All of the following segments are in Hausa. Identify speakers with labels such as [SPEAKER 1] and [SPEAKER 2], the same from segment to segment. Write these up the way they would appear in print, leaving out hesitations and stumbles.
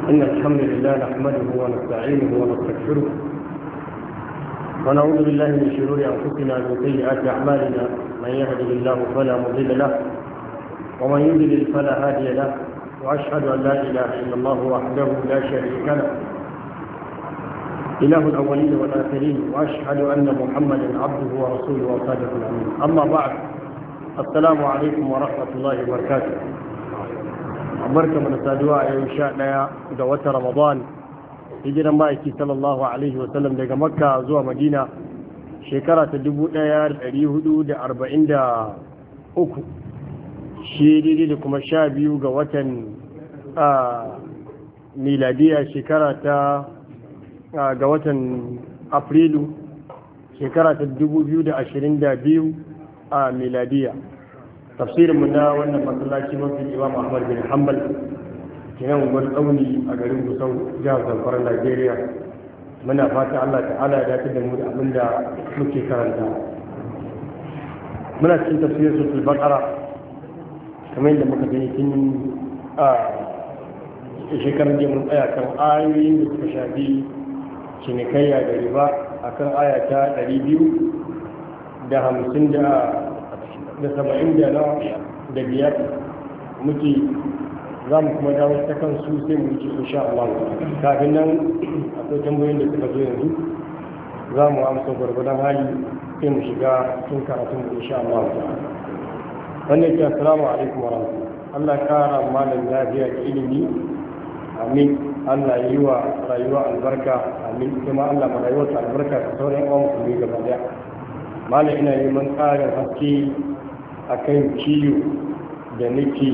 [SPEAKER 1] إن الحمد لله نحمده ونستعينه ونستغفره ونعوذ بالله من شرور أنفسنا ومن سيئات أعمالنا. من يهده الله فلا مضل له ومن يضلل فلا هادي له، وأشهد أن لا إله إلا الله وحده لا شريك له إله الأولين والآخرين، وأشهد أن محمدا عبده ورسوله وصادق الأمين. أما بعد، السلام عليكم ورحمة الله وبركاته. barka mu da saduwa a yau 11 ga watan Ramadan, hijiran ma'aiki sallallahu alaihi wa sallam daga Makka zuwa Madina shekara ta 1443, shi daidai da kuma 12 ga watan miladiya shekara ta ga watan Afrilu shekara ta 2022 a miladiya. tafsirin mu na wannan masallaci mafi Imam Ahmad bin Hanbal kenan gwar tsauni a garin Gusau, jihar Zamfara, Najeriya. Muna fata Allah ta'ala ya dace da mu da abin da muke karanta. Muna cikin tafsirin suratul Baqara kamar yadda muka gani tun shekarar da mun tsaya kan ayoyin da suka shafi cinikayya da riba akan aya ta 275 muke za mu kuma dawo ta kan su sai mu wuce insha Allah. Kafin nan akwai tambayoyin da suka zo yanzu, za mu amsa gwargwadon hali sai mu shiga cikin karatun mu insha Allah. Wannan ke assalamu alaikum wa rahmatullahi. Allah kara malam lafiya da ilimi, amin. Allah yi wa rayuwa albarka, amin. Kuma Allah ma rayuwa ta albarka da sauran uwan musulmi gaba daya. Malam ina neman ƙarin haske akan kiyo da nake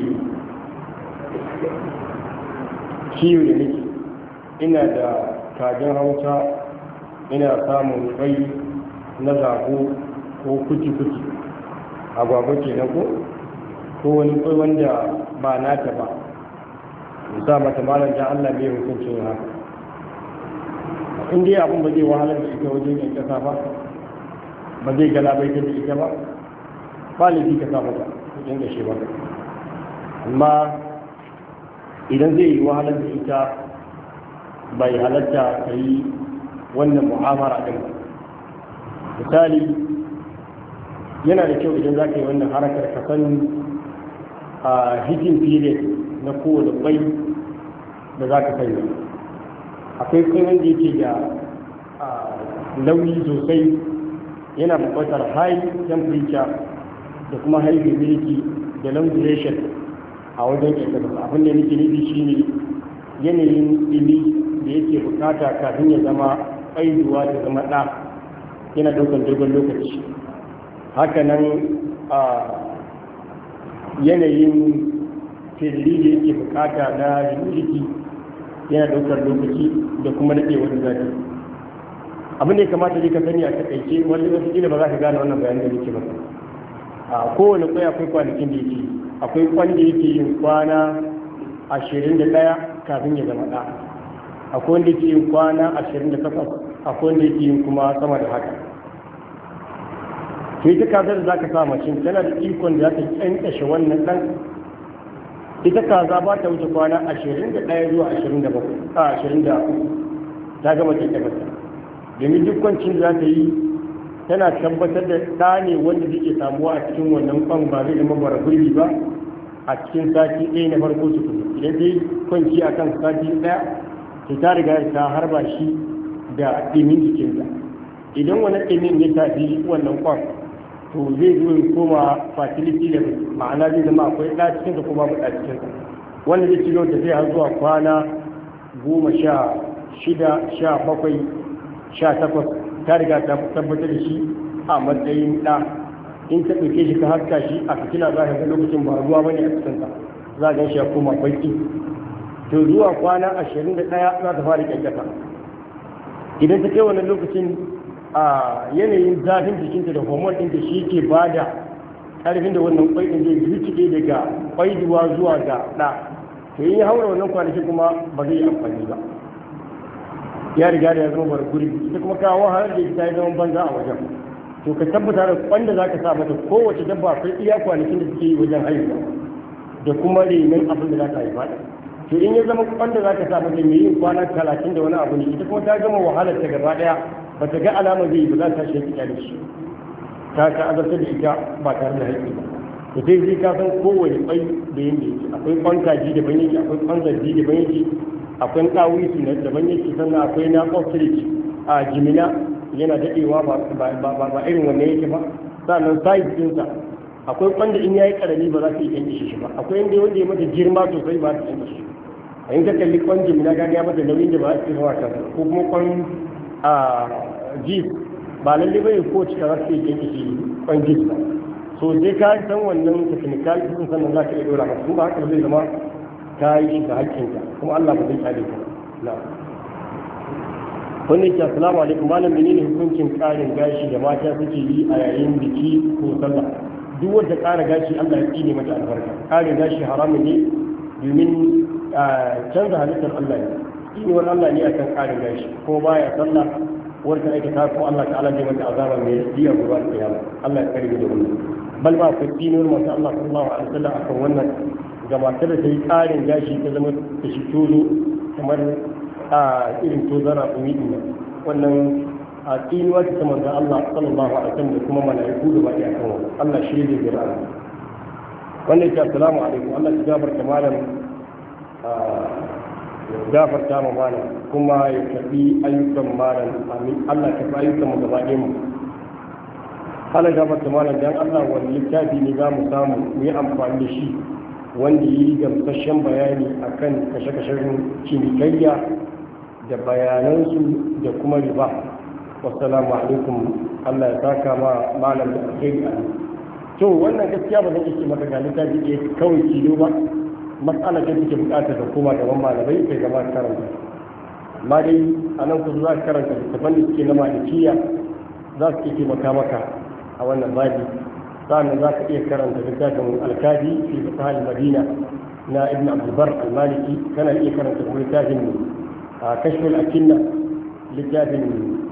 [SPEAKER 1] ina da kajin hausa, ina samun kai na zago ko kuti-kuti agwagwa kenan ko wani kai wanda ba nata ba, musa mata malam da Allah bai hukuncin haka. In dai abin ba zai wahalar da ita wajen yan kasa ba zai galabaitar da ita ba laifi ka sa mata kudin da shi ba, amma idan zai yi wahalar da ita bai halatta ka yi wannan mu'amara ɗin ba. Misali, yana da kyau idan za ka yi wannan harakar ka san a heating period na kowane kwai da za ka sanya. Akwai kwai wanda yake da nauyi sosai, yana buƙatar high temperature da kuma high humidity da long duration a wajen ƙirƙirar. Abin da nake nufi shine yanayin ɗumi da yake bukata kafin ya zama ƙaiduwa ta zama ɗa yana ɗaukar dogon lokaci. Haka nan yanayin firiri da yake bukata na humidity yana ɗaukar lokaci da kuma daɗewar zafi. Abin da ya kamata dai ka sani a takaice, wani wasu ba za ka gane wannan bayanin da nake ba. A kowane kwai akwai kwanakin da yake, akwai kwan da yake yin kwana 21 kafin ya zama ɗa, akwai wanda yake yin kwana 28, akwai wanda yake yin kuma sama da haka. to ita kazar da za ka sa mashin tana da ikon da za ta kyankyashe wannan ɗan. Ita kaza ba ta wuce kwana 21 zuwa 23 ta gama kyankyashe, domin duk kwancin da za ta yi tana tabbatar da ɗa ne wanda zai samuwa a cikin wannan kwan, ba zai zama bara gurbi ba a cikin sati ɗaya na farko su kuma. Idan ta yi kwanci a kan sati ɗaya, ta riga ta harba shi da ɗimin jikinta. Idan wani ɗimin ya tafi wannan kwan, to zai zo ya koma fertility level, ma'ana zai zama akwai ɗa cikinsa ko babu ɗa cikinsa, wanda zai ci da zai har zuwa kwana 16, 17, 18 ta riga ta tabbatar da shi a matsayin ɗa. In ta ɗauke shi ka haska shi a fitila, za ka ga lokacin ba ruwa bane a cikinsa, za a gan shi ya koma baki. To zuwa kwana 21 za ta fara kyankyasa. Idan ta kai wannan lokacin, a yanayin zafin jikinta da hormone ɗin da shi ke ba da ƙarfin da wannan ƙwai ɗin zai rikide daga ƙwaiduwa zuwa ga ɗa. To in ya haura wannan kwanaki kuma ba zai yi amfani ba, ya riga da ya zama bar gurbi. Ita kuma kawo har da ita ya zama banza a wajen. To ka tabbata da wanda za ka sa mata kowace dabba akwai iya kwanakin da suke yi wajen haihuwa da kuma renon abin da za ta haifa. to in ya zama wanda za ka sa mata mai yin kwana 30 da wani abu ne ita kuma ta gama wahalar ta gaba daya ba ta ga alama zai ba za ta shi ta da shi ta ka azarta da ita ba tare da haƙƙi ba to sai zai ka san kowane kwai da yin yake akwai kwan kaji daban yake akwai kwan zargi daban yake akwai ɗawisu na daban yake sannan akwai na ostrich a jimina yana daɗewa ba irin wannan yake ba sannan size ɗinsa akwai kwan da in yayi karami ba za ta yi yanke shi ba akwai inda wanda ya mata girma sosai ba ta yanke shi a yin ka kalli kwan jimina ga ya mata nauyin da ba a cikin wata ko kuma kwan jis ba lalle bai ko cika za ta yi yanke shi kwan jis ba so sai ka san wannan technical din sannan za ka iya dora masa ba haka zai zama ka yi shi ga hakkinka kuma Allah ba zai kare ka na wannan ke assalamu alaikum malam menene hukuncin karin gashi da mata suke yi a yayin biki ko sallah duk wanda ƙara gashi Allah ya tsine mata albarka ƙarin gashi haramun ne domin canza halittar Allah ne tsinewar Allah ne akan ƙarin gashi ko baya sallah wanda ake ta ko Allah ta'ala zai mata azaba mai biya gobe da kiyama Allah ya kare da wannan bal ba ku tsinewar mata Allah sallallahu alaihi wasallam akan wannan ga matar da ta yi ƙarin gashi ta zama ta shi tozo kamar irin tozara umidin nan wannan a tsinuwa ta manzon Allah sallallahu alaihi wasallam da kuma mala'iku da ba iya kan Allah shi ne da rana wannan ke assalamu alaikum Allah ya gafarta malam gafarta ma malam kuma ya karbi ayyukan malam amin Allah ya karbi ayyukan mu gaba ɗaya mu Allah gafarta malam dan Allah wani littafi ne za mu samu mu yi amfani da shi wanda yi gamsashen bayani akan kashe-kashen cinikayya da bayanansu da kuma riba. Wassalamu alaikum. Allah ya saka ma malam da alheri a to wannan gaskiya ba zan ce maka ga littafi ke kawai kilo ba matsala ce take bukatar da kuma gaban malamai kai gaba karanta amma dai a nan kusa za ka karanta littafan da suke na malikiya za su ke taimaka maka a wannan babi sannan za ka iya karanta littafin alkafi fi fasahar madina na ibn abdulbar al-maliki kana iya karanta kuma littafin kashful akinna littafin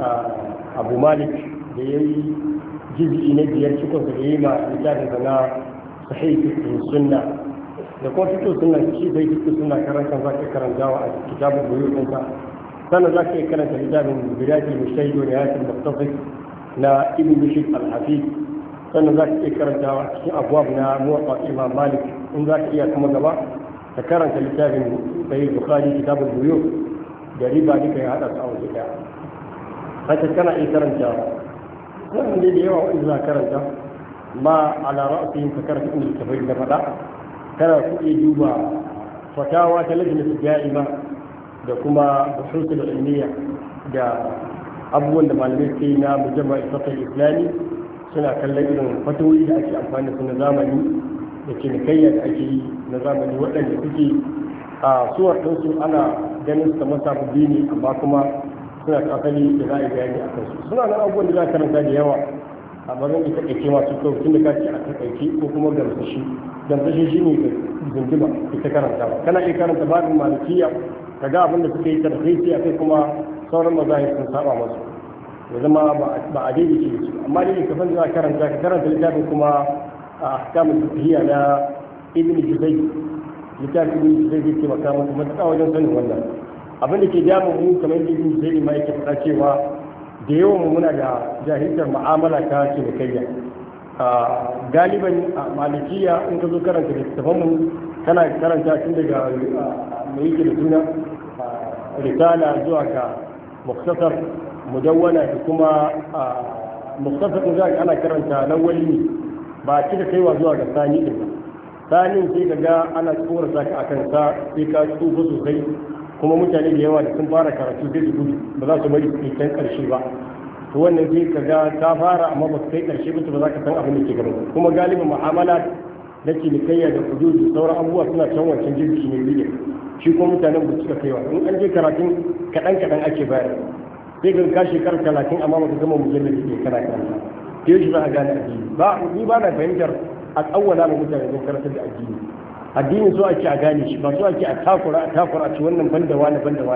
[SPEAKER 1] abu malik da ya yi jizgi na biyar cikin da ya yi ma littafin na sahih fiqh sunna da kuma fiqh sunna shi sai fiqh sunna karanta za ka karantawa a kitabul buyut ɗinka sannan za ka iya karanta littafin bidayatul mujtahid wa nihayatul muqtasid na ibn bishir al-hafiz sannan za ka iya karantawa cikin abubuwa na muwatta imam malik in za ka iya kuma gaba ka karanta littafin sahih bukhari kitabul buyut da riba duka ya hada su a waje daya haka kana iya karanta wannan da yawa wanda za karanta ma ala ra'sin ka karanta inda tafai da fada kana ku iya duba fatawa ta lajnatu da'ima da kuma buhuthul ilmiya da abubuwan da malamai ke na mujamma isafar islami suna kallon irin fatawoyi da ake amfani da su na zamani da cinikayya da ake yi na zamani waɗanda suke a suwar ɗinsu ana ganin su kamar sababbi ne amma kuma suna da asali da za a yi bayani a kansu suna nan abubuwan da za a karanta da yawa amma zan ita ƙaice masu kyau tun da ka ce a taƙaice ko kuma gamsashi shi ne ga zunduma ita karanta ba kana iya karanta babin malikiya ka ga abin da suka yi tarfaisi a kai kuma sauran mazahir sun saba masu ya zama ba a daidai ce su amma dai ka san da za ka karanta littafin kuma a ahkamul fiqhiyya na ibn juzay littafin ibn juzay zai taimaka maka matuƙa wajen sanin wannan abin da ke damun mu kamar yadda ibn juzay ma yake faɗa cewa da yawan mu muna da jahiltar mu'amala ta cinikayya galiban a malikiya in ka zo karanta littafan mu kana karanta tun daga mai yake da suna risala zuwa ga muktasar mudawwana da kuma muktasar din zaka ana karanta lawali ne ba a cika kaiwa zuwa ga sani din sanin sai ka ga ana tsora saka akan sa sai ka tsufa sosai kuma mutane da yawa da sun fara karatu sai su gudu ba za su bari su kai karshe ba to wannan sai ka ga ta fara amma ba su kai karshe ba ba za ka san abin da ke gaba kuma galibin mu'amala na cinikayya da hudud da sauran abubuwa suna can wancan jirgi ne biyu shi kuma mutanen ba suka kaiwa in an je karatun kaɗan ake bayar sai ga ka shekarar 30 amma baka gama mujallar da ke kana karanta ta yau shi za a gane addini ba ni ba na fahimtar a tsawwala ma mutane don karantar da addini so ake a gane shi ba so ake a takura a ci wannan banda wani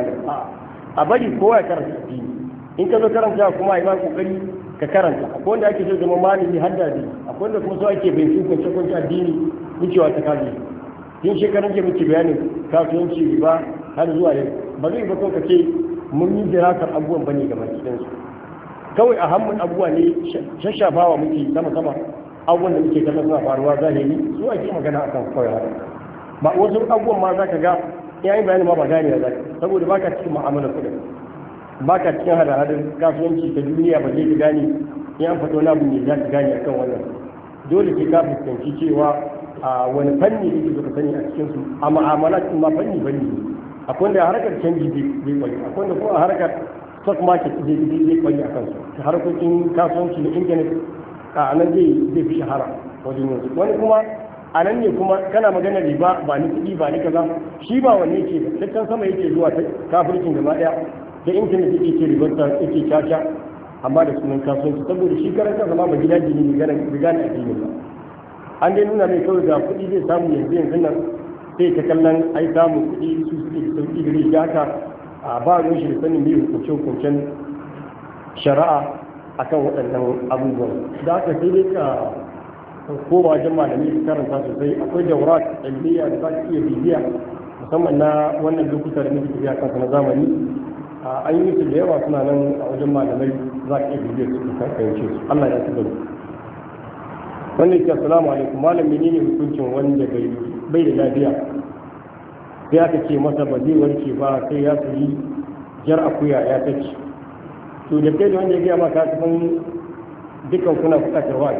[SPEAKER 1] a bari kowa ya karanta addini in ka zo karanta kuma a yi ma kokari ka karanta akwai wanda ake so zama malami haddadi akwai wanda kuma so ake bai su kwance addini wucewa ta kaji yin shekaran jiya muke bayanin kasuwanci riba har zuwa yau ba zai ba ka ce mun yi dirasar abubuwan bane ga cikinsu kawai a hannun abubuwa ne shashafawa muke sama abubuwan da muke kallon suna faruwa zahiri su ake magana a kan kawai ba wasu abubuwan ma za ka ga ya yi bayani ma ba gane za saboda baka cikin mu'amalar kuɗin baka cikin hada-hadar kasuwanci ta duniya ba zai ka gane in an faɗo na ne za ka gane akan wannan dole sai ka fuskanci cewa a wani fanni da ke ka sani a cikinsu a ma'amala ma fanni akwai wanda a harkar canji zai kwai akwai wanda kuma a harkar stock market zai kwai a kansu ta harkokin kasuwanci na intanet a nan zai fi shahara wajen yanzu wani kuma a nan ne kuma kana magana riba ba ni kuɗi ba ni kaza shi ba wanne ke ba tattan sama yake zuwa ta kafircin gaba ɗaya da intanet yake ce ribarsa yake caca amma da sunan kasuwanci saboda shi karanta zama ba gida jini ne gane addini ba an dai nuna mai kawai ga kuɗi zai samu yanzu nan sai ta kallon ai samun kuɗi su suke da sauƙi da rishi haka a ba ruwan shi da sanin mai hukunce-hukuncen shari'a akan waɗannan abubuwan da haka sai dai ka koma wajen malami da karanta sosai akwai jawrat ilmiya da za ka iya bibiya musamman na wannan lokuta da muke tafiya kansa na zamani an yi su da yawa suna nan a wajen malamai za ka iya bibiyar su ka fahimce su Allah ya tabbata wannan ke assalamu alaikum malam menene hukuncin wanda bai da lafiya sai aka ce masa ba zai warke ba sai ya sayi jar akuya ya tace to da kai da wanda ya gaya maka kafin dukkan kuna bukatar wa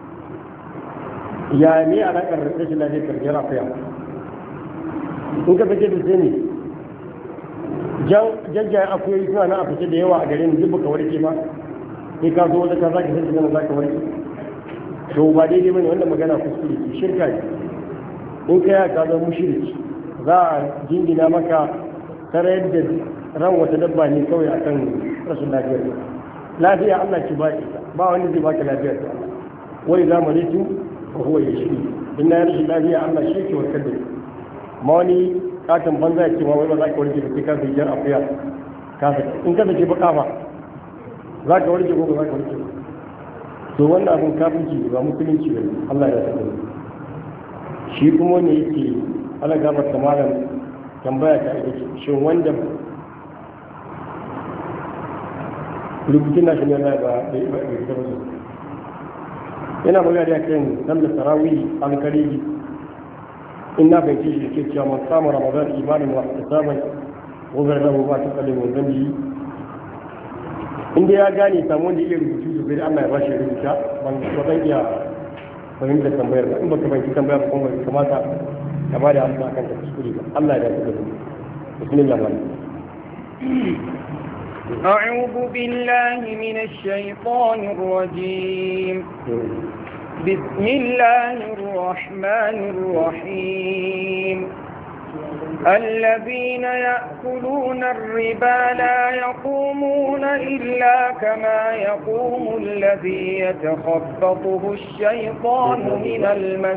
[SPEAKER 1] ya ne alaƙar rashin lafiyar jar akuya in ka fice da sai ne jajjayen akuyoyi suna na a fice da yawa a garin duk baka warke ba sai ka zo wata ka zaka sai ka zaka warke to ba daidai bane wannan magana kuskure ce shirka ne in ka ya ka zama mushriki za a jingina maka tare da ran wata dabba ne kawai akan rashin lafiyar lafiya Allah ki ba ba wanda zai baka lafiyar ta wai za mu ritu ko huwa yashi in na rashin lafiya Allah shi ke warkar da ma wani katon banza ya ce ma wai ba za ka warke da sai ka sai jar akuya in ka sake baka ba za ka warke ko ba za ka warke ba to wannan abin kafinci ba musulunci ba Allah ya saka shi kuma ne yake ala gabar da malam tambaya ta ita ce shin wanda rubutun nashi ne ba ba yana magana da kan sallar tarawih alkariji in na fahimci shi ke cewa man samu ramadan imanin wa ihtisaban gogar lahu ba ta kalin wannan yi inda ya gane samu wanda iya rubutu sosai da Allah ya bashi rubuta ban zan iya fahimtar tambayar ba in baka fahimci tambayar ba kuma bai kamata ka ba da amsa akan ta kuskure ba Allah ya dace da mu bismillah
[SPEAKER 2] أعوذ بالله من الشيطان الرجيم بسم الله الرحمن الرحيم الذين يأكلون الربا لا يقومون إلا كما يقوم الذي يتخبطه الشيطان من المس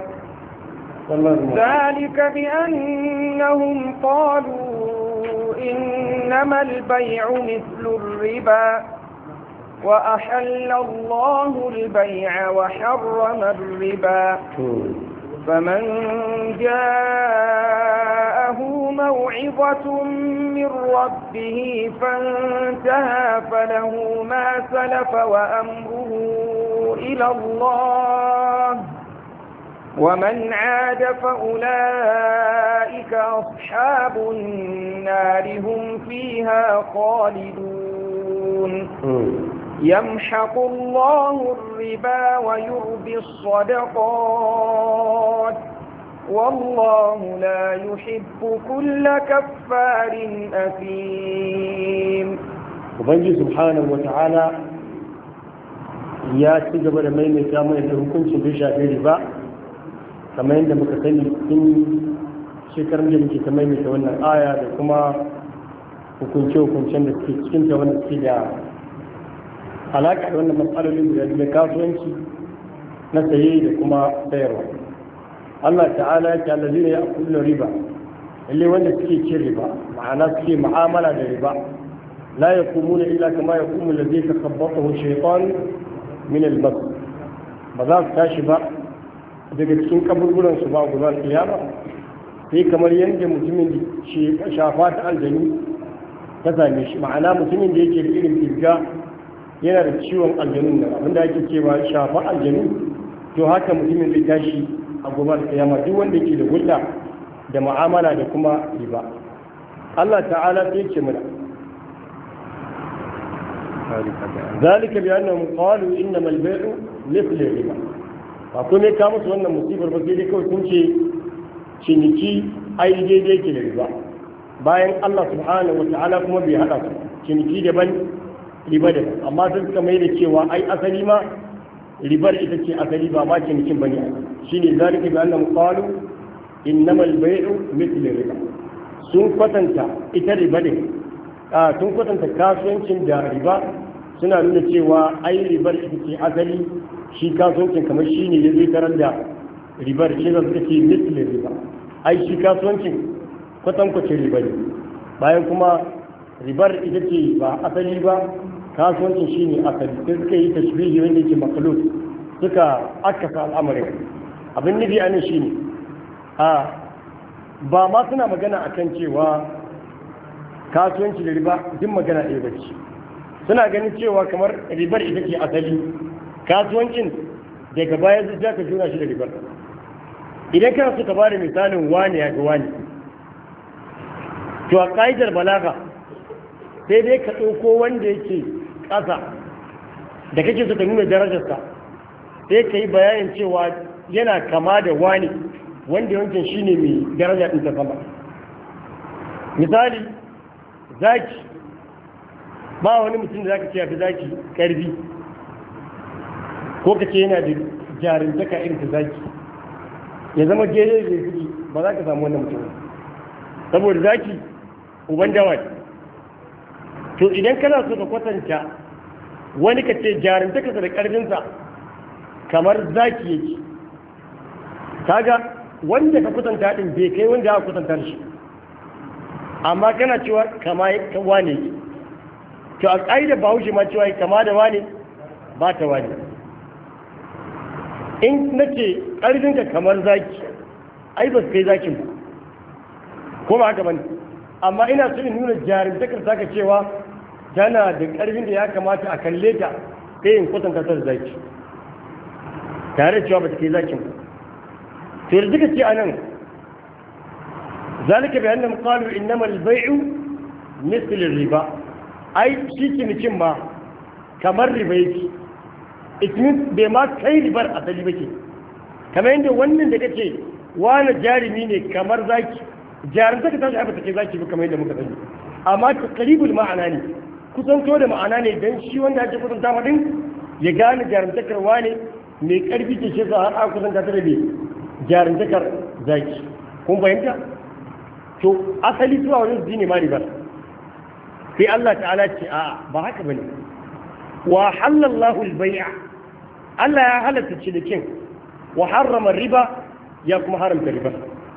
[SPEAKER 2] ذلك بأنهم قالوا إنما البيع مثل الربا وأحل الله البيع وحرم الربا فمن جاءه موعظة من ربه فانتهى فله ما سلف وأمره إلى الله ومن عاد فأولئك أصحاب النار هم فيها خالدون يمحق الله الربا ويربي الصدقات والله لا يحب كل كفار أثيم
[SPEAKER 1] وبنجي سبحانه وتعالى ya ci gaba da maimaita mai da hukuncin da shafi riba kamar yadda muka sani tun shekarun da muke ta maimaita wannan aya da kuma hukunce-hukuncen da suke cikin ta wanda suke da alaƙa da wannan matsalolin guda biyu na kasuwanci na saye da kuma sayarwa Allah ta'ala ya ce allazina ya'kuluna riba lalle wanda suke cin riba ma'ana suke mu'amala da riba la yaqumuna illa kama yaqumu allazi takhabbathu shaytan min al-mas ba za su tashi ba daga cikin kaburburan su ba gudan kiyama sai kamar yadda mutumin da shafa ta aljanu ta same shi, ma'ana mutumin da yake da irin firga yana da ciwon aljanun nan abinda ake cewa shafa aljanu, to haka mutumin zai tashi a gobar kiyama duk wanda yake da hulɗa da mu'amala da kuma riba. Allah ta'ala sai ce mana zalika bi annahum qalu innama al-bay'u mithl riba, ba kuma ka musu wannan musibar ba sai dai kawai sun ce ciniki ai daidai ke da riba, bayan Allah subhanahu wa ta'ala kuma bai hada su ciniki daban riba daban, amma sun suka mai da cewa ai asali ma ribar ita ce asali ba ma cinikin bane. Shine zalika bi annahum qalu innamal bay'u mithlu riba, sun kwatanta ita riba ne, sun kwatanta kasuwancin da riba, suna nuna cewa ai ribar ita ce asali, shi kasuwancin kamar shi ne ya zai tarar da ribar, shi zai suka ce mithlu riba, ai shi kasuwancin kwatankwacin riba ne, bayan kuma ribar ita ce ba asali ba, kasuwancin shi ne asali. sai suka yi tashbihi wanda yake makhluk, suka akasa al'amarin. Abin nufi a nan shi ne ba ma suna magana akan cewa kasuwanci da riba duk magana ɗaya ba ce, suna ganin cewa kamar ribar ita ce asali, kasuwancin daga baya zai ka juna shi da ribar. Idan kana so ka bada misalin wani ya ga wani, to a ƙa'idar balaga sai dai ka ɗauko wanda yake ƙasa da kake so ka nuna darajarsa, sai ka yi bayanin cewa yana kama da wani wanda yankin shi ne mai daraja ɗin ta sama. Misali zaki, ba wani mutum da zaka ce ya fi zaki ƙarfi ko ka ce yana da jarintaka irin ta zaki, ya zama daidai da kuɗi, ba za ka samu wannan mutum, saboda zaki uban dawa ne. To idan kana so ka kwatanta wani ka ce jarintakarsa da ƙarfinsa kamar zaki yake, kaga wanda ka kwatanta din bai kai wanda aka kwatanta shi, amma kana cewa kama wane yake. To a ƙa'idar bahaushe ma cewa kama da wane ba ta wane. In na ce ƙarfinka kamar zaki, ai ba su kai zakin ba, ko ba haka ba ne, amma ina so in nuna jarintakar saka cewa tana da ƙarfin da ya kamata a kalle ta, sai in kwatanta ta da zaki, tare da cewa ba ta kai zakin ba. to da suka ce a nan zalika bi annam qalu innama al-bay'u mithl riba, ai shi cinikin ma kamar riba yake, it means bai ma kai ribar asali bake. kamar yadda wannan da kace wani jarumi ne kamar zaki, jarin ta tashi ai ba ta kai zaki ba kamar yadda muka sani, amma taqribul ma'ana ne, kusanto da ma'ana ne, dan shi wanda ake kusanta ma din ya gane jarintakar wane mai karfi ce shi har aka kusanta ta da jarintakar zaki. kun fahimta? to asali zuwa wani su ne ma ribar, sai Allah ta'ala ce a ba haka bane. wa halallahu al-bay'a, Allah ya halatta cinikin, wa harrama riba, ya kuma haramta riba.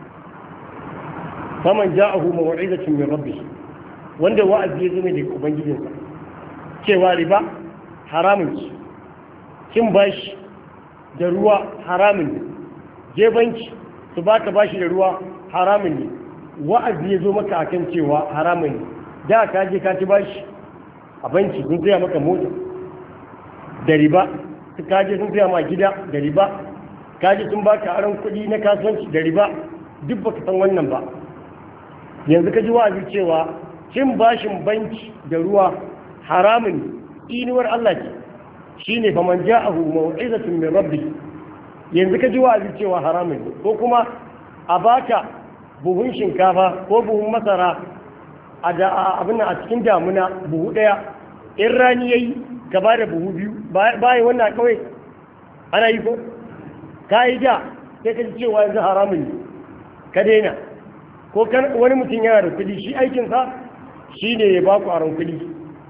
[SPEAKER 1] faman ja'ahu maw'izatun min rabbih, wanda wa'azi ya zama daga ubangijinsa cewa riba haramun ce, cin bashi da ruwa haramun ne, je banki su baka bashi da ruwa haramun ne, wa'azi ya zo maka akan cewa haramun ne. da ka je ka ci bashi a banki sun tsaya maka mota da riba, su kaje sun tsaya ma gida da riba, kaje sun baka aron kuɗi na kasuwanci da riba, duk baka san wannan ba. yanzu ka ji wa'azi cewa cin bashin banki da ruwa haramun ne, inuwar Allah ce, shine faman ja'ahu maw'izatun min rabbi. yanzu ka ji wa'azi cewa haramun ne, ko kuma a baka buhun shinkafa ko buhun masara abin a cikin damuna buhu ɗaya, in rani yayi ka ba da buhu biyu, bayan wannan kawai ana yi ko ka yi ja, sai ka ji cewa yanzu haramun ne ka daina. ko wani mutum yana da kuɗi, shi aikinsa shi ne ya baku aron kuɗi,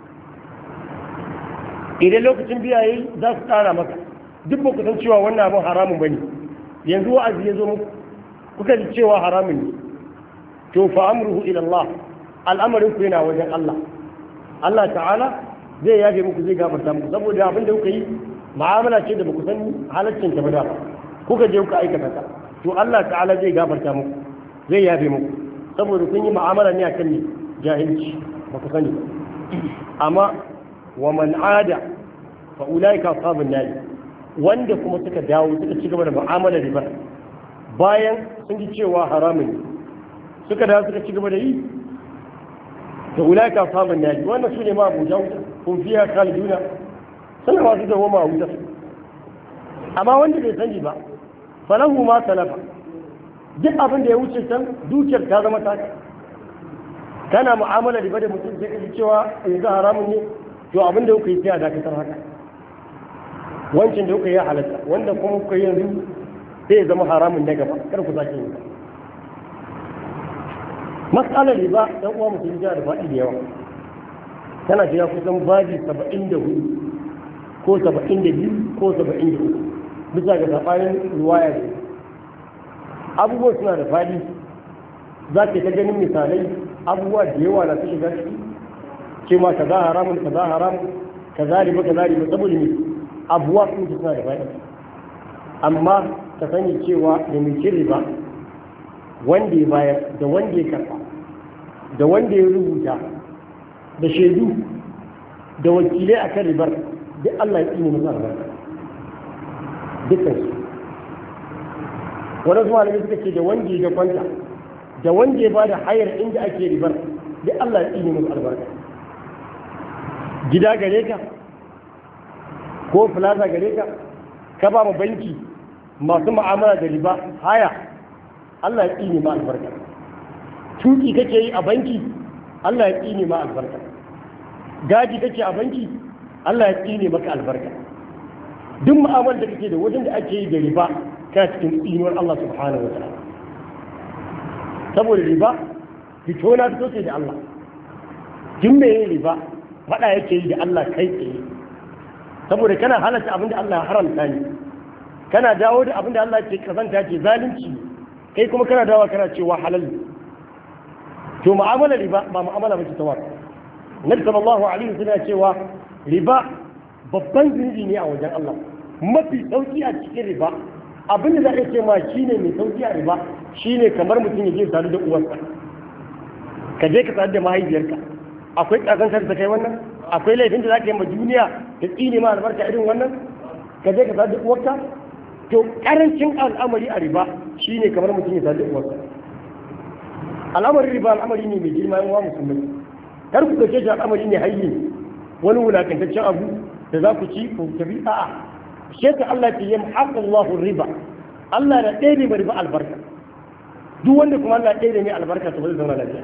[SPEAKER 1] idan lokacin biya yayi za su tsara maka, duk ba ku san cewa wannan abin haramun bane, yanzu wa'azi ya zo muku kuka ji cewa haramun ne, to fa amruhu ila Allah, al'amarin ku yana wajen Allah. Allah ta'ala zai yaje muku, zai gafarta muku, saboda abin da kuka yi mu'amala ce da ba ku san halaccin ta ba da kuka je kuka aikata ta, to Allah ta'ala zai gafarta muku. zai yafe muku saboda kun yi mu'amala ne akan ne jahilci ba ku sani amma wa man ada fa ulaika ashabun nar wanda kuma suka dawo suka ci gaba da mu'amala riba bayan sun ji cewa haramun ne suka dawo suka ci gaba da yi fa ulaika ashabun nar wannan sune ma abu jawta kun fiya khaliduna suna masu dawo ma wuta amma wanda bai sani ba falahu ma salafa duk abin da ya wuce can dukiyar ta zama taka kana mu'amala riba da mutum sai ka ji cewa yanzu haramun ne to abin da kuka yi sai a dakatar haka wancan da kuka yi halatta wanda kuma kuka yi yanzu sai ya zama haramun na gaba kar ku sake yi matsalar riba dan uwa mutum ya da faɗi da yawa tana shiga kusan baji 74 ko 72 ko 73 bisa ga sabanin ruwaya ne abubuwa suna da faɗi za ka ta ganin misalai abubuwa da yawa na su shiga ciki ce ma kaza haramun kaza riba saboda ne abubuwa sun suna da faɗi amma ka sani cewa da mai cin riba wanda ya bayar da wanda ya karɓa da wanda ya rubuta da shaidu da wakilai akan ribar duk Allah ya tsine musu albarka dukkansu wani zuwa ne suka ce da wanda ya kwanta da wanda ya bada hayar inda ake ribar duk Allah ya tsine musu albarka gida gare ka ko plaza gare ka ka ba mu banki masu mu'amala da riba haya Allah ya tsine ma albarka tuki kake yi a banki Allah ya tsine ma albarka gaji kake a banki Allah ya tsine maka albarka duk mu'amalar da kake da wajen da ake yi da riba kana cikin tsinuwar Allah subhanahu wa ta'ala saboda riba fito na fito ce da Allah jin me yin riba faɗa yake yi da Allah kai tsaye saboda kana halatta abin da Allah ya haramta ne kana dawo da abin da Allah ke kazanta ce zalunci kai kuma kana dawo kana cewa halal to mu'amala riba ba mu'amala bace ta wata Nabi sallallahu alaihi wasallam cewa riba babban zunubi ne a wajen Allah mafi sauki a cikin riba abin da za a ce ma shine mai sauki a riba shine kamar mutum ya je sadu da uwarsa ka je ka sadu da mahaifiyarka akwai kasantar da kai wannan akwai laifin da za ka yi ma duniya da tsine ma albarka irin wannan ka je ka sadu da uwarka to karancin al'amari a riba shine kamar mutum ya sadu da uwarsa al'amarin riba al'amari ne mai girma yan uwa musulmai kar ku kace shi al'amari ne hayyin wani wulakantaccen abu da za ku ci ku tabi a'a shi ta Allah ke yin haqqullahu riba Allah da ɗaya riba albarka duk wanda kuma Allah ɗaya mai albarka to ba zai zauna lafiya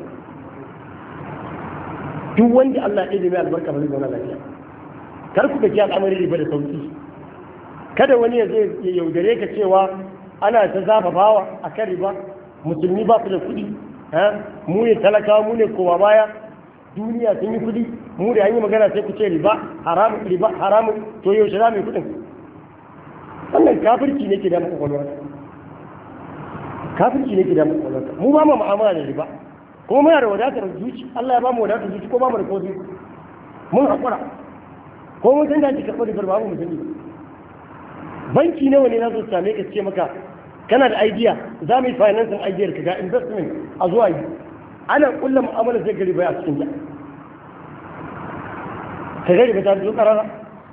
[SPEAKER 1] duk wanda Allah ɗaya mai albarka ba zai zauna lafiya kar ku kace al'amari riba da sauki kada wani ya zai yaudare ka cewa ana ta zafafawa akan riba musulmi ba su da kuɗi mu ne talakawa mu ne kowa baya duniya sun yi kudi mu da an yi magana sai ku ce riba haramun to yaushe za mu yi kudin wannan kafirci ne ke da muku kwalwarka mu ba mu mu'amala da riba kuma muna da wadatar zuci Allah ya ba mu wadatar zuci ko ba mu da kofi mun haƙura ko mun san da ake karɓar ribar ba mu sani banki nawa ne na zo same ka ce maka kana da idea za mu yi financing idea ka ga investment a zuwa yi ana kulla mu'amala sai gari bai a cikin ta ka gari bai ta zo karara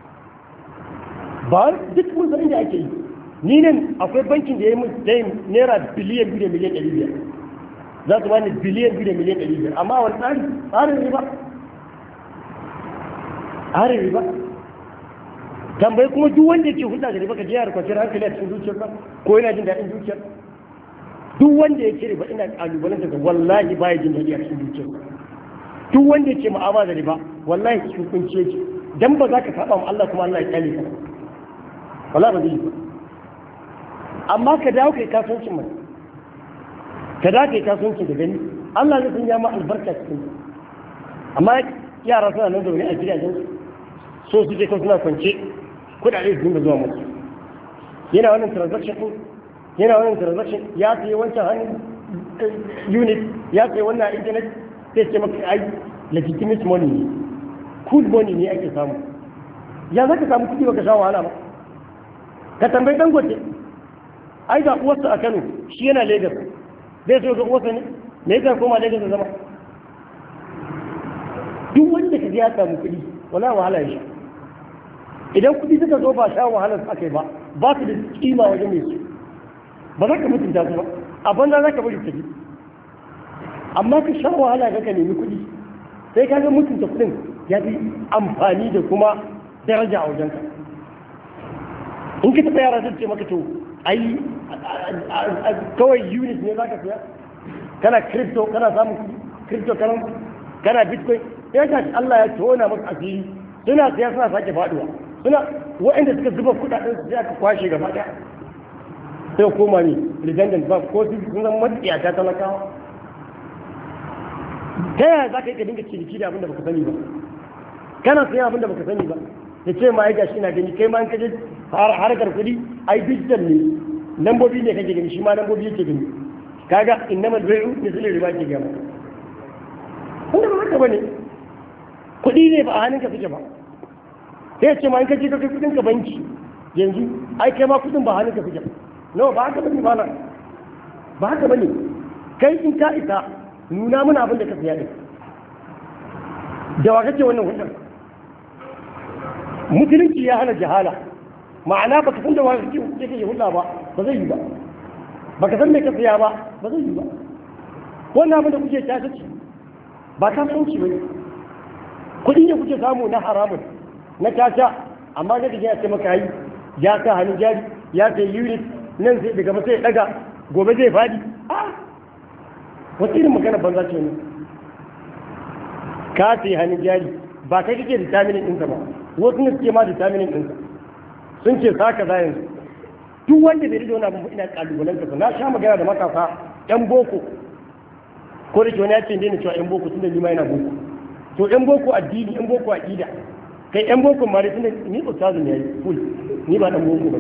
[SPEAKER 1] ba duk mun san inda ake yi ni nan akwai bankin da ya yi mun naira biliyan 2 da miliyan 500 za su bani biliyan 2 da miliyan 500 amma wani tsarin riba tambayi kuma duk wanda yake hulɗa da riba ka je ya kwanciyar hankali a cikin zuciyarsa ko yana jin daɗin zuciyar duk wanda yake riba ina kalubalen daga wallahi baya jin daɗi a cikin zuciyarsa duk wanda yake mu'amala da riba wallahi cikin kunci yake dan ba za ka saba ma Allah kuma Allah ya kyale ka wallahi ba zai yi amma ka dawo kai kasuwancin mai ka dawo kai kasuwancin da gani Allah zai sanya ma albarka cikin amma yara suna nan zaune a gidajen so suke kan suna kwance kudade su dinga zuwa musu yana wannan transaction ya sayi wancan hannun unit ya sayi wannan internet sai ce maka ai legitimate money ne cool money ne ake samu ya zaka samu kudi baka sha wahala ba ka tambayi dangote ai ga uwarsa a Kano shi yana Lagos zai so ga uwarsa ne me yasa koma Lagos da zama duk wanda ka ya samu kuɗi wala wahala ya sha idan kuɗi suka zo ba sha wahalar aka yi ba su da kima wajen mai su ba za ka mutunta su ba a banza za ka bari ta amma ka sha wahala ga ka nemi kuɗi sai ka ga mutunta kuɗin ya fi amfani da kuma daraja a wajenka in ka taɓa yara zai ce maka to ai kawai unit ne za ka siya kana crypto kana samun crypto kana bitcoin ya ta Allah ya tona maka asiri suna siya suna sake faduwa suna waɗanda suka zuba kuɗaɗen su sai aka kwashe gaba ɗaya sai koma ne redundant ba ko sun zama matsiyata talakawa ta yaya za ka yi ka dinga ciniki da abin da baka sani ba kana sayan abin da baka sani ba ya ce ma ai gashi na gani kai ma an kaje harkar kuɗi ai digital ne lambobi ne kake gani shi ma lambobi yake gani kaga innamal bai'u misli riba ke gama wanda ba haka bane kuɗi ne ba a hannunka suke ba sai ya ce ma in kaje ka kai kuɗin ka banki yanzu ai kai ma kuɗin ba hannunka suke ba no ba haka bane ba haka bane kai in ka isa nuna mana abin da ka siya din da wa kake wannan hudun musulunci ya hana jahala ma'ana baka san da wa kake hulɗa ba zai yi ba baka san me ka siya ba zai yi ba wannan abin da kuke tashi ba ka san shi bane kuɗi ne kuke samu na haramun na caca amma da ya ce maka yi ya sa hannun jari ya sai unit nan sai daga sai ya daga gobe zai fadi wata irin magana banza ce ne ka sai hannun jari ba kai kake determining ɗinsa ba wasu ne suke ma determining ɗinsa sun ce sa ka za yanzu duk wanda bai rike wani abin ina kalubalen ka na sha magana da matasa yan boko ko da ke wani ya ce ne cewa yan boko tunda ni ma yana boko to yan boko addini yan boko aqida kai yan boko ma dai tunda ni ustazu ne yayi full ni ba dan boko ba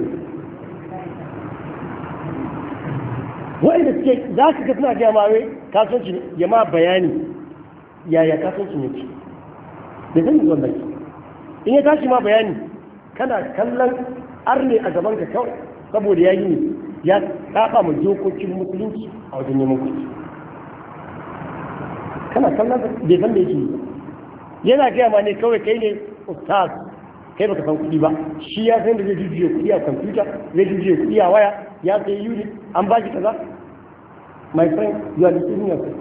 [SPEAKER 1] wa'anda suke za ka ga suna gaya ma wai kasuwanci ne ya ma bayani yaya kasuwanci ne ce da zan yi wannan in ya tashi ma bayani kana kallon arne a gaban ka kawai saboda ya yi ne ya saba ma dokokin musulunci a wajen neman kuɗi kana kallon bai san da yake yi yana gaya ma ne kawai kai ne ustaz kai baka san kuɗi ba shi ya san da zai jujuye kuɗi a kwamfuta zai jujuye kuɗi a waya ya sai unit an ba shi kaza my friend you are deceiving yourself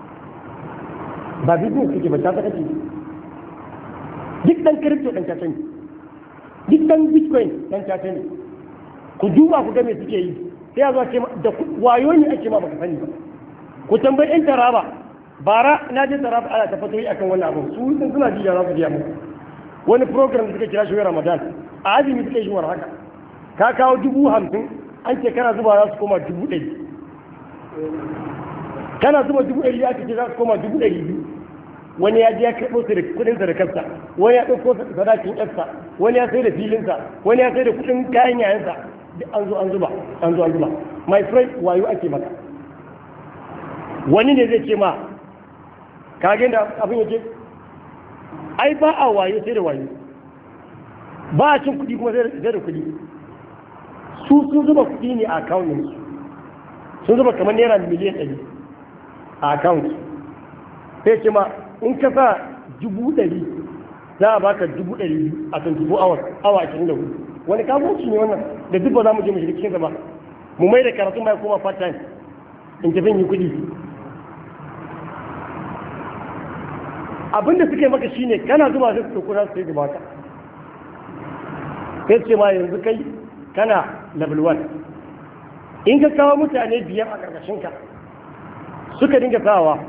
[SPEAKER 1] ba business kake ba ta saka ce duk dan crypto dan caca ne duk dan bitcoin dan caca ne ku duba ku ga me suke yi sai ya zo ce da wayo ne ake ma baka sani ba ku tambayi yan taraba bara na je taraba ana ta fatoyi akan wannan abu su sun suna ji da za su biya muku wani program da suka kira shi Ramadan a azumi suka yi haka ka kawo 50,000 an ce kana zuba za su koma 100,000 kana zuba 100,000 aka ce za su koma 200,000 wani ya je ya karɓo su da kuɗin sa da kansa wani ya ɗauko sadakin ƴarsa wani ya sai da filinsa wani ya sai da kuɗin kayan yayansa duk an zuba my friend wayo ake maka wani ne zai ce ma ka ga da abin yake ai ba a wayo sai da wayo ba a cin kuɗi kuma sai da kuɗi su sun zuba kuɗi ne a akawunin su sun zuba kamar naira miliyan 100 a akawun sai ce ma in ka sa 100,000 za a baka 200,000 a 24 hours awa 24 wani kasuwanci ne wannan da duk ba za mu je mu shiga cikin ba mu mai da karatun bai koma part time in tafi yi kuɗi abinda suke maka shine kana zuba sai su kura sai gaba ka sai ce ma yanzu kai kana level 1 in ka kawo mutane biyar a karkashin ka suka dinga sawa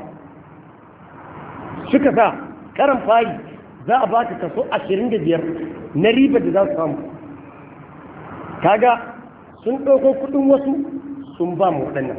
[SPEAKER 1] suka sa karan fari za a baka kaso 25 na riba da za su samu kaga sun ɗauko kuɗin wasu sun ba mu waɗannan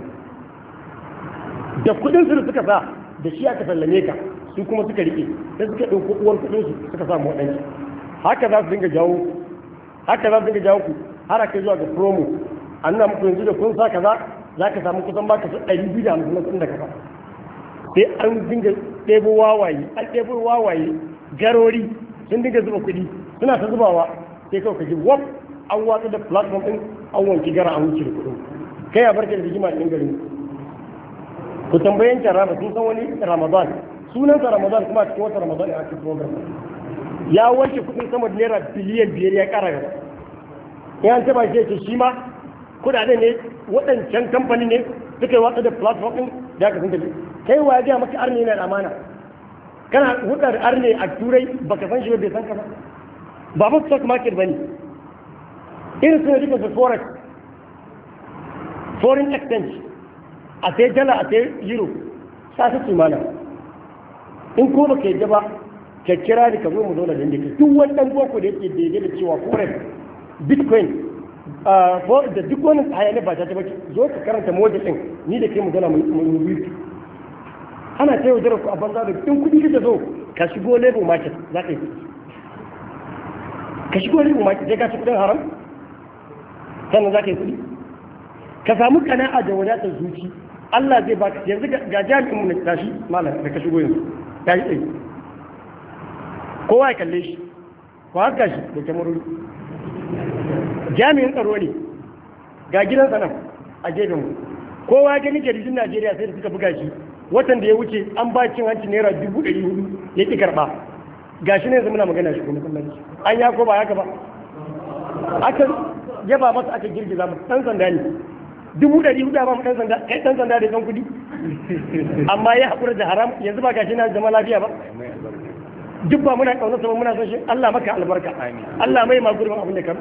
[SPEAKER 1] da kuɗin su da suka sa da shi aka sallame ka su kuma suka rike sai suka ɗauko uwar kuɗin su suka samu waɗansu haka za su dinga jawo ku har aka zuwa ga promo an na muku yanzu da kun sa kaza za ka samu kusan baka su 250 na kuɗin da kaza sai an dinga ɗebo wawaye garori sun dinga zuba kuɗi suna ta zubawa sai kawai ka ji wap an watsa da platform ɗin an wanki gara an wuce da kuɗin kai a barka da rigima ɗin garin ku tambayen jaraba sun san wani Ramadan sunansa Ramadan kuma a cikin wata Ramadan ya ake program ya wanke kudin sama da naira biliyan 5 ya kara gaba ya an taba shi shi ma kudaden ne waɗancan kamfani ne suka yi watsa da platform ɗin da aka sun tafi kai wa ya gaya maka arne yana da amana kana hudar arne a turai baka san shi ba bai san ka ba ba stock market bane irin suna duka su foreign exchange a sai dala a sai euro sa su kimana in ko baka yadda ba ka kira da ka zo mu zauna da inda ke duk wani dan boko da yake daidai da cewa forex bitcoin da duk wani hayani ba ta bace zo ka karanta model din ni da ke mu zauna mu biyu ana ta yaudarar ku a banza da in kudi kake zo ka shigo labor market za ka yi kudi ka shigo labor market sai ka ci kudin haram sannan za ka yi kudi ka samu kana'a da wadatar zuci Allah zai baka yanzu ga jami'in mu na tashi malam da ka shigo yanzu ya yi tsaye kowa ya kalle shi ko haka shi da kyamarori jami'in tsaro ne ga gidansa nan a gefen mu kowa ya gani jaridun Najeriya sai da suka buga shi watan da ya wuce an ba cin hanci naira 400 ya ƙi karɓa ga shi ne yanzu muna magana shi kuma masallaci an ya ko ba haka ba aka yaba masa aka girgiza masa ɗan sanda ne 400 ba mu ɗan sanda kai ɗan sanda da kan kuɗi amma ya haƙura da haram yanzu ba ga shi na zama lafiya ba duk ba muna ƙaunar sama muna son shi Allah maka albarka Allah mai magurin abin da ka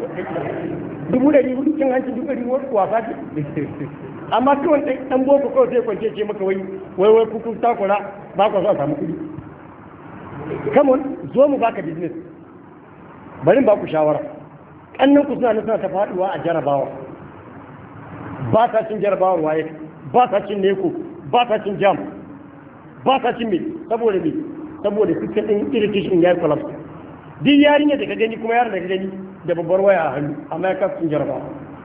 [SPEAKER 1] 400 cin hanci 400 wasa ce amma kawai ɗan boko kawai sai kwance ce maka wai kuku takura ba ka so a samu kuɗi come on zo mu baka business bari ba ku shawara ƙannan ku suna ta faɗuwa a jarabawa ba ta cin jarabawar waye ba ta cin neko ba ta cin jam ba ta cin me saboda system ɗin irrigation ya yi collapse duk yarinya da ka gani kuma yaron da ka gani da babbar waya a hannu amma ya kasu cin jarabawa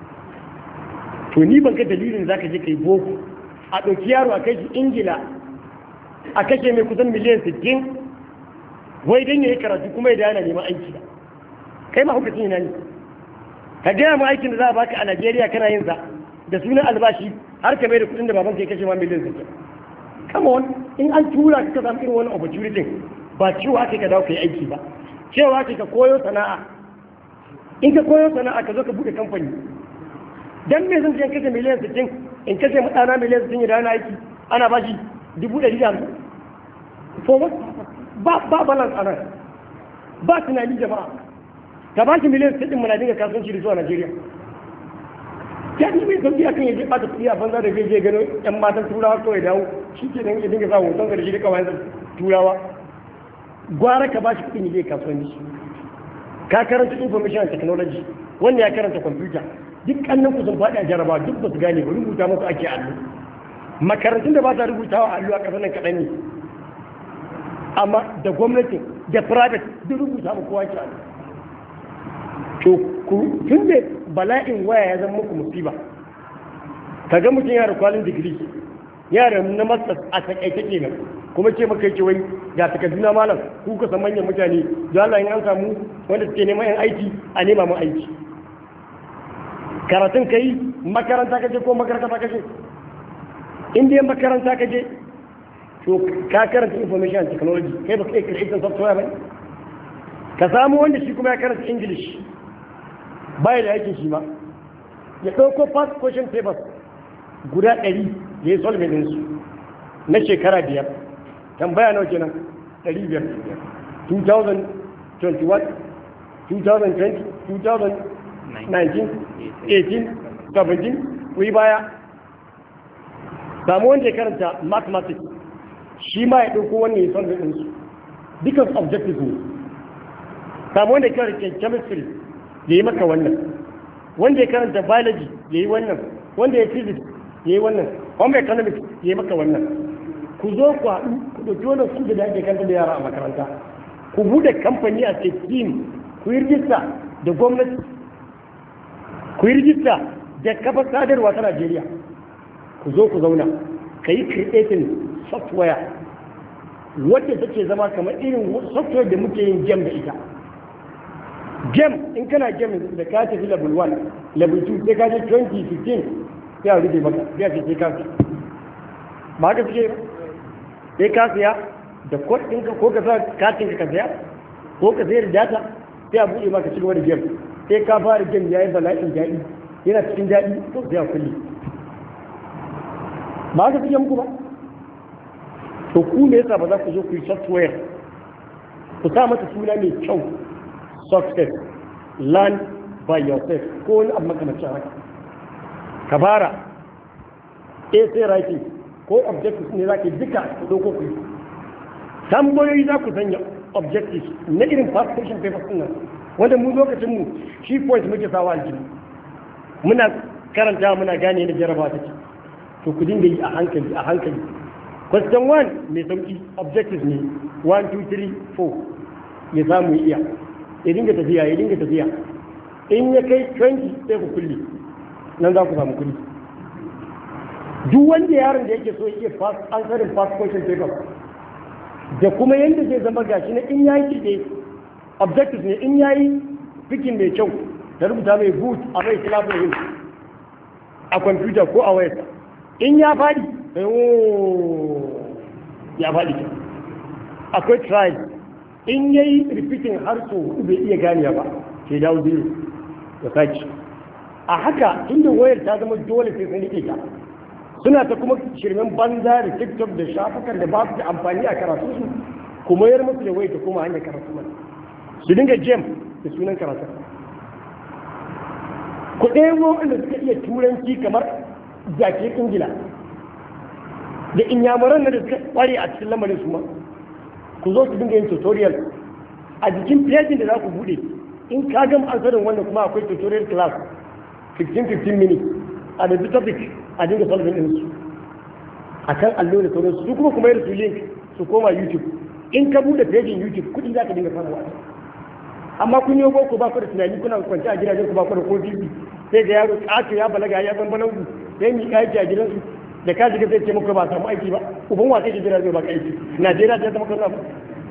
[SPEAKER 1] to ni ban ga dalilin za ka je ka yi boko a ɗauki yaro a kai shi ingila a kashe mai kusan miliyan 60 wai don ya yi karatu kuma ya yana neman aiki ba kai ma hukuncin yana ne ka gaya ma aikin da za a baka a najeriya kana yin sa da sunan albashi har ka mai da kudin da baban kai kashe ma miliyan 60 come on in an tura ka samu irin wani opportunity ba cewa ake ka dawo ka yi aiki ba cewa ake ka koyo sana'a in ka koyo sana'a ka zo ka buɗe kamfani dan me zan je kashe miliyan 60 in kashe mutana miliyan 60 idan ana aiki ana bashi 150 for what ba balance ana ba tunani jama'a ka ba shi miliyan 60 muna dinga kasuwanci da zuwa Najeriya ya ji mai sauki akan yaje ba ta kuɗi a banza da zai je gano yan matan turawa kawai dawo shi ke nan ya dinga sa hoton da shi da kawai turawa gwara ka ba shi kuɗin yaje kasuwanci ka karanta information and technology wannan ya karanta computer duk kannan ku sun faɗi a jaraba duk ba su gane ba rubuta musu ake allo makarantun da ba ta rubutawa allo a ƙasar nan kaɗan ne amma da gwamnatin da private duk rubuta mu kowa ke allo to tun da bala'in waya ya zama muku musiba ka ga mutum yana da kwalin digiri yana na masters a takaice kenan kuma ce maka yake wai ga takarduna malam ku ka san manyan mutane da Allah in an samu wanda suke neman yan aiki a nema mu aiki karatun ka yi makaranta kaje ko makaranta ta kaje in dai makaranta kaje to ka karanta information and technology kai ba kai creation software ba ka samu wanda shi kuma ya karanta english bai da aikin shi ma ya ɗauko past question papers guda 100 ya yi solve ɗinsu na shekara 5 tambaya nawa kenan 500 2021 2020 2019 18 17 kuyi baya samu wanda ya karanta mathematics shi ma ya ɗauko wannan ya solve ɗinsu dukkan objectives ne samu wanda ya karanta chemistry ya yi maka wannan wanda ya karanta biology ya yi wannan wanda ya physics ya yi wannan home economics ya yi maka wannan ku zo ku haɗu ku ɗauki wannan su da ake kanta da yara a makaranta ku buɗe kamfani a team ku yi rijista da gwamnati ku yi rijista da kafar sadarwa ta Najeriya ku zo ku zauna ka yi creating software wadda take zama kamar irin software da muke yin game da ita game in kana game da ka tafi level 1 level 2 sai ka je 2015 sai a rufe maka sai a ce ka ba ka suke ba sai ka siya da kod ɗinka ko ka sa katin ka siya ko ka sayar da data sai a buɗe maka cigaba da game sai ka fara game ya yi bala'in daɗi yana cikin daɗi ko sai a kulle ba ka suke muku ba to ku me yasa ba za ku zo ku yi software ku sa mata suna mai kyau success learn by yourself ko wani abu makamacin haka ka fara essay writing ko objectives ne za ka duka ku ɗauko ku yi tambayoyi za ku sanya objectives na irin past question papers ɗin nan wanda mu lokacin mu shi point muke sawa aljihu muna karanta muna gane yadda jaraba take to ku dinga yi a hankali a hankali question 1 mai sauki objectives ne 1 2 3 4 ya samu iya ya dinga tafiya in ya kai 20 sai ku kulle nan za ku samu kuɗi duk wanda yaron da yake so ya iya answering past question paper da kuma yadda zai zama gashi na in yayi kide objectives ne in yayi fikin mai kyau da rubuta mai good a mai kilafin a kwamfuta ko a wayarsa in ya faɗi ya faɗi akwai trial in yayi repeating har so bai iya ganiya ba ke dawo zero ya sake a haka inda wayar ta zama dole sai sun rike ta suna ta kuma shirmen banza da tiktok da shafukan da ba su da amfani a karatu su kuma yar musu da wayar ta kuma hanyar karatu mana su dinga jam da sunan karatu ku ɗaya wanda suka iya turanci kamar jakin ingila da inyamuran da suka kware a cikin lamarin su ma ku zo su dinga yin tutorial a jikin pejin da za ku bude in ka gama ansarin wanda kuma akwai tutorial class 15 minutes a da topic a dinga solving din su akan allo da sauransu su kuma yi su link su koma YouTube in ka bude pejin YouTube kudi za ka dinga samu amma kun yi boko ba ku da tunani kuna kwanci a gidajen ku ba ku da kofi sai ga yaro ƙato ya balaga ya san balangu sai mi aiki a gidansu da ka shiga zai ce maka ba samu aiki ba uban wa kake jira zai baka aiki Najeriya ta zama kan abu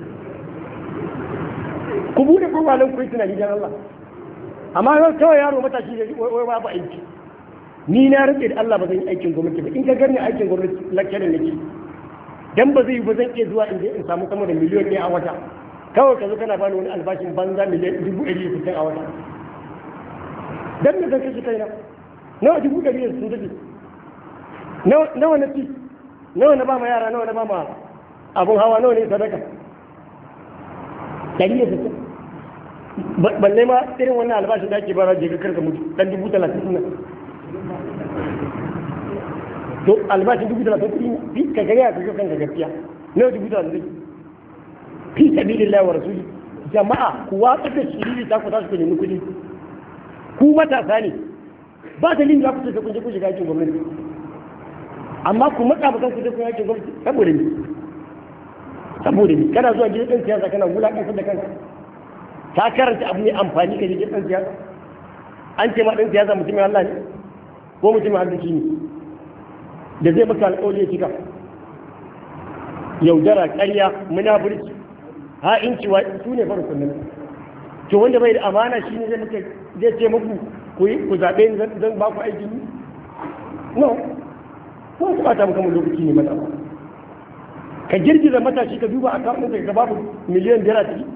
[SPEAKER 1] ku bude kowalan ku yi tunani dan Allah amma yau kawai yaro matashi da wai ba aiki ni na rike da Allah ba zan yi aikin gwamnati ba in ka gani aikin gwamnati lecturer nake dan ba zai yi ba zan iya zuwa in je in samu sama da miliyon ɗaya a wata kawai ka zo kana bani wani albashin banza miliyan 150 a wata dan me zan kashe kaina nawa 150 sun dace nawa na ci nawa na ba ma yara nawa na ba ma abun hawa nawa ne sadaka 160 balle ma irin wannan albashin da ake bara je ka karka mutu dan 30,000 nan to albashin 30,000 kuɗi ka gari a kashe kanka gaskiya nawa 30,000 fi sabilillahi wa rasuli jama'a ku watsa da shiriri ta ku tashi ku nemi kuɗi ku matasa ne ba dalilin za ku ce kun je ku shiga aikin gwamnati amma ku matsa ba kanku je ku aikin gwamnati saboda ni kana zuwa gidan ɗan siyasa kana wulaƙantar da kanka ta karanta abu mai amfani ka je gidan ɗan siyasa an ce ma ɗan siyasa mutumin Allah ne ko mutumin arziki ne da zai maka alƙawari ya cika yaudara ƙarya munafurci ha'inci wa su ne farkon nan to wanda bai da amana shi ne zai ce muku ku zaɓe ni zan ba ku aiki no ko ku bata muka lokaci ne mata ka girgiza matashi ka duba akawun ɗinka ka babu miliyan 5 a ciki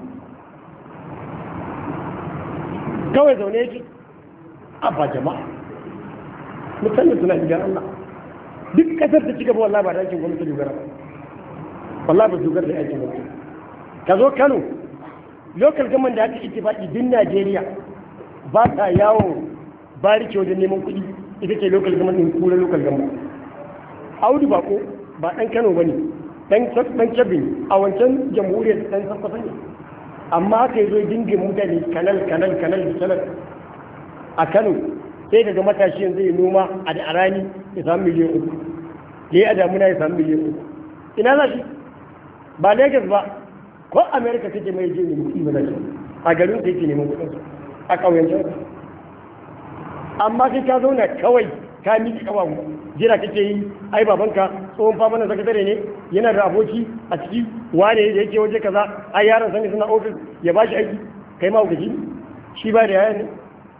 [SPEAKER 1] kawai zaune yake abba jama'a mutane suna gidan Allah duk kasar ta cigaba wallahi ba da aikin gwamnati dogara wallahi ba dogara da aikin gwamnati ka zo Kano local government da aka ittifaqi din Najeriya ba ta yawo barike wajen neman kuɗi ita ce local government din kura local government Audu Bako ba dan Kano bane dan Kebbi a wancan jamhuriyar dan Sokoto ne amma aka zo dinga mutane kanal a Kano sai daga matashi yanzu ya noma a da rani ya samu miliyan 3 yayi a damuna ya samu miliyan 3 ina za shi ba Lagos ba ko America take mai je ne kuɗi ba shi a garin sai ke neman kuɗin a ƙauyen jihar amma sai ka zauna kawai ka miki kawawu jira kake yi ai babanka tsohon famanan sakatare ne yana da aboki a ciki wane da yake waje kaza ai yaron sani suna ofis ya bashi aiki kai ma gaji shi ba da yaya ne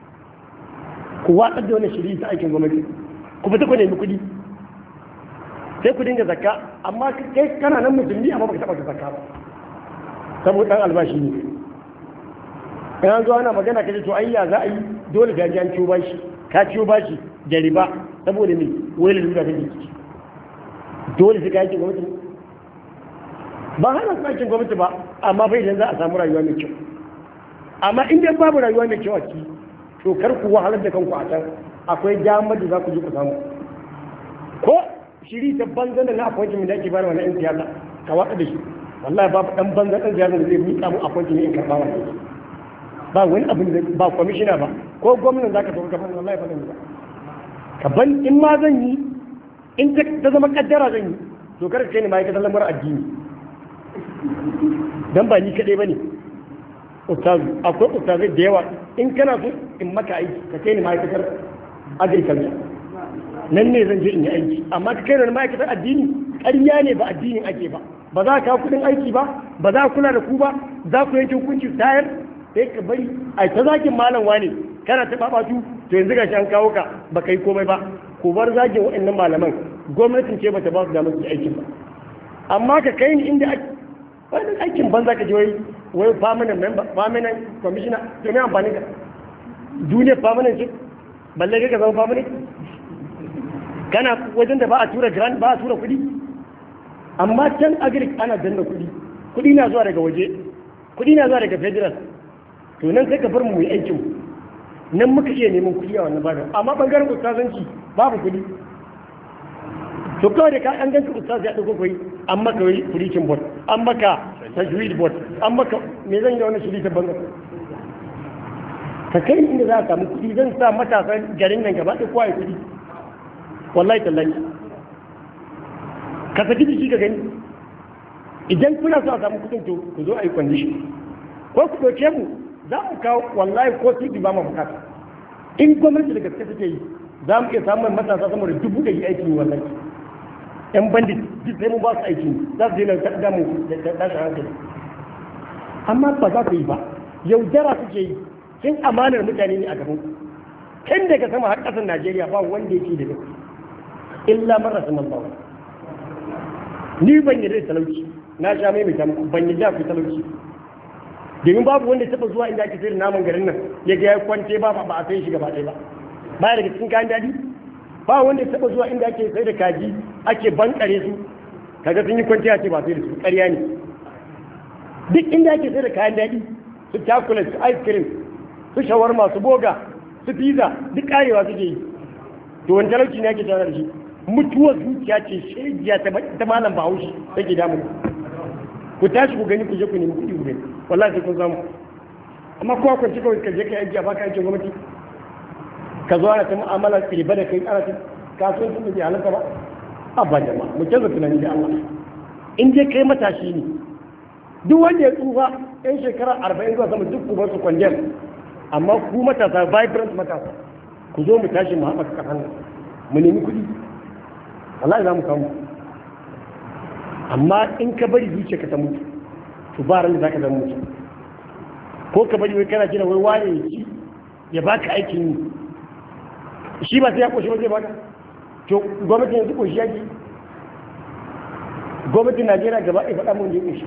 [SPEAKER 1] ku watsar da wannan shiri ta aikin gwamnati ku fita ku nemi kuɗi sai ku dinga zakka, amma kai kana nan musulmi amma baka taba zakka ba saboda dan albashi ne. Kana zo ana magana kace to ayya za a yi dole ga an ciwo bashi, ka ciwo bashi da riba saboda me wai lalura ta jiki dole sai ka yi gwamnati ba hana su aikin gwamnati ba, amma bai idan za a samu rayuwa mai kyau. Amma in dai babu rayuwa mai kyau a ciki to kar ku wahalar da kanku a can, akwai damar da za ku je ku samu. Ko shiri ta banzan da na appointment da ake bayar wa na yan siyasa ka watsa da shi, wallahi babu dan banzan dan siyasa da zai miƙa mu appointment in karɓa wannan ba wani abu da ba kwamishina ba ko gwamnan zaka tafi gaban wallahi ba zan yi ba. Ka ban in ma zan yi in ta zama kaddara zan yi to kar ka kai ni ma'aikatar lamar addini dan ba ni kadai bane ustazu, akwai ustazai da yawa in kana so in maka aiki ka kai ni ma'aikatar agriculture nan ne zan je in yi aiki, amma ka kai ni ma'aikatar addini ƙarya ne ba addinin ake ba, ba za ka kuɗin aiki ba, ba za kula da ku ba, za ku yanke hukunci tayar sai ka bari a ta zagin malam wane kana ta babatu to yanzu gashi an kawo ka ba kai komai ba. Ku bar zagin waɗannan malaman, gwamnatin ce bata ba su damar su aikin ba, amma ka kai ni inda wani aikin banza ka je wai permanent member, permanent commissioner, to me amfani ka duniyar permanent ce balle ka zama permanent kana wajen da ba a tura grant ba a tura kuɗi, amma can agric ana danna kuɗi na zuwa daga waje, kuɗi na zuwa daga federal, to nan sai ka bar mu yi aikin mu nan muka iya neman kuɗi a wannan babin. Amma bangaren ustazanci babu kuɗi, to kawai da ka an ganka ustaz ya dauko koyi an maka wai preaching board, an maka tajwid board, an maka me zan yi da wannan shiri ta banza. Ka kai inda za ka samu kuɗi, zan sa matasan garin nan gaba ɗaya kowa ya kuɗi wallahi tallahi. Ka saki jiki ka gani, idan kuna so a samu kuɗin to ku zo a yi condition ko ku ɗauke mu za mu kawo wallahi ko su ba mu bukata. In gwamnati da gaske take yi za mu iya samun matasa sama da 1000 aikin yi wallahi. Yan bandit duk sai mu ba su aiki za su daina ta mu da tashin hankali, amma ba za ku yi ba, yaudara suke yi, kin amanar mutane ne a gaban ku. Kan daga sama har ƙasar Najeriya ba wanda yake da gaske illa marasa nan bawa. Ni ban yi da talauci, na sha mai mutum ban yi da ku talauci, domin babu wanda taɓa zuwa inda ake sayar naman garin nan ya ga ya kwance ba a sai shi gaba ɗaya ba baya daga cikin kayan daɗi. Ba wanda taɓa zuwa inda ake sai da kaji ake bankare su kaga sun yi kwanciya ce ba sai da su, ƙarya ne. Duk inda ake sai da kayan daɗi su chocolate, su ice cream, su shawarma, su boga, su pizza duk karewa suke yi. To wani talauci ne ake tare da shi, mutuwar zuciya ce shegiya ta malam Bahaushe take damu. Ku tashi ku gani ku je ku nemi kuɗi ku gani wallahi sai kun samu. Amma kowa kwanci kawai ka je ka yi aiki a baka aikin gwamnati ka zo ana ta mu'amala riba da kai ana ta kasuwancin da ke halarta ba. Abba jama'a mu canza tunani da Allah. In je kai matashi ne, duk wanda ya tsufa yan shekara 40 zuwa sama duk ku bar su kwandem, amma ku matasa vibrant matasa ku zo mu tashi mu haɓaka ƙasar nan mu nemi kuɗi wallahi za mu samu. Amma in ka bari zuciya ka ta mutu to ba ran da zaka zama mutu, ko ka bari wai kana jira wai waye ya ci ya baka aikin yi, shi ba sai ya koshi ba zai baka. To gwamnati yanzu koshi yake, gwamnatin Najeriya gaba ɗaya faɗa mun da ya koshi.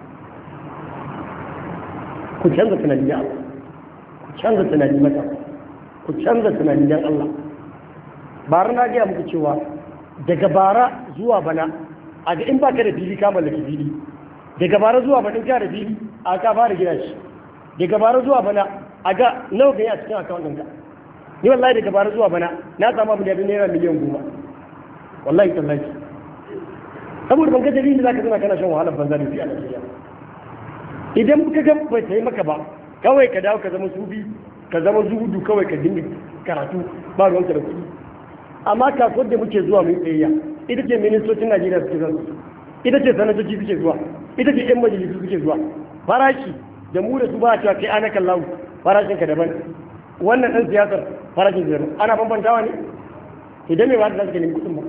[SPEAKER 1] Ku canza tunani da Allah, ku canza tunani mata, ku canza tunani dan Allah. Bara na gaya muku cewa daga bara zuwa bana a ga in baka da fili ka mallaki fili, daga bara zuwa bana ka da fili a ka fara gina shi, daga bara zuwa bana a ga nawa ka yi a cikin akawun ɗinka. Ni wallahi daga bara zuwa bana na samu abin da naira miliyan 10 wallahi tallahi, saboda ban ga dalilin da zaka zama kana shan wahalar banza da fi a Najeriya. Idan ka ga bai tayi maka ba kawai ka dawo ka zama sufi, ka zama zuhudu, kawai ka dinga karatu ba ruwanka da kuɗi. Amma kasuwar da muke zuwa mai tsayayya ita ce ministocin Najeriya suke zuwa, ita ce sanatoci suke zuwa, ita ce 'yan majalisu suke zuwa. Farashi da mu da su ba a cewa kai ana kallahu farashin ka daban, wannan ɗan siyasar farashin ka daban, ana bambantawa ne. Idan mai ba ta ka nemi kuɗin ba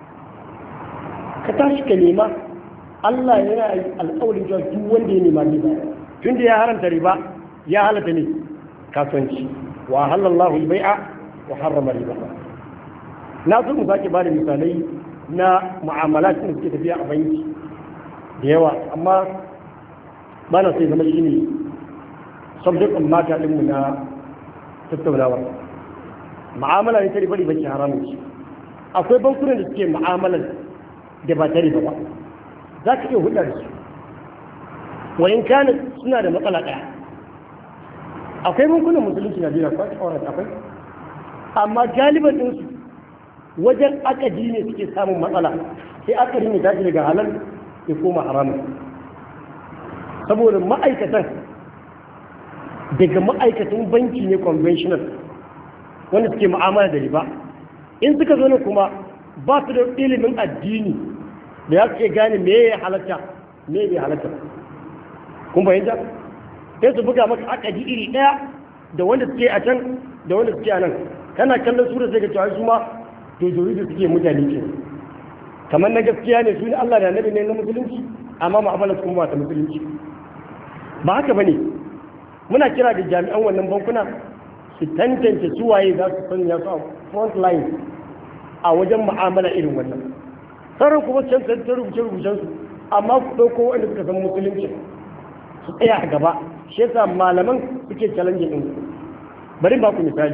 [SPEAKER 1] ka tashi ka nema. Allah yana yi alƙawarin cewa duk wanda ya nema riba, tun da ya haramta riba ya halatta ne kasuwanci. Wa halallahu al-bai'a wa harrama riba. Na so mu sake ba da misalai na mu'amala da suke tafiya a banki da yawa, amma ba na sai zama shi ne subject of mata ɗinmu na tattaunawa. Mu'amala ne ta riba riba ke haramun shi. Akwai bankunan da suke mu'amalar da ba ta riba ba, za ka iya hulɗar su wayin kana suna da matsala ɗaya. Akwai bankunan musulunci na Najeriya akwai, amma galiban ɗinsu wajen akadi ne suke samun matsala, sai akadi ne tashi daga halal ya koma haramun. Saboda ma'aikatan daga ma'aikatan banki ne conventional wanda suke mu'amala da riba, in suka zo ne kuma ba su da ilimin addini da ya suke gane me ya halatta me bai halatta. Kun bayyanta sai su buga maka akadi iri ɗaya da wanda suke a can da wanda suke a nan, kana kallon sura sai ka cewa su ma dojori da suke mutane ke kamar na gaskiya ne su ne Allah da annabi ne na musulunci, amma mu'amalar su kuma ta musulunci ba haka bane. Muna kira da jami'an wannan bankuna su tantance su waye za su sanya su a front line a wajen mu'amala irin wannan. Sauran kuma can ta rubuce-rubucen su, amma ku ɗauko wanda suka san musulunci su tsaya a gaba. Shi yasa malaman suke challenge din. Bari ba ku misali,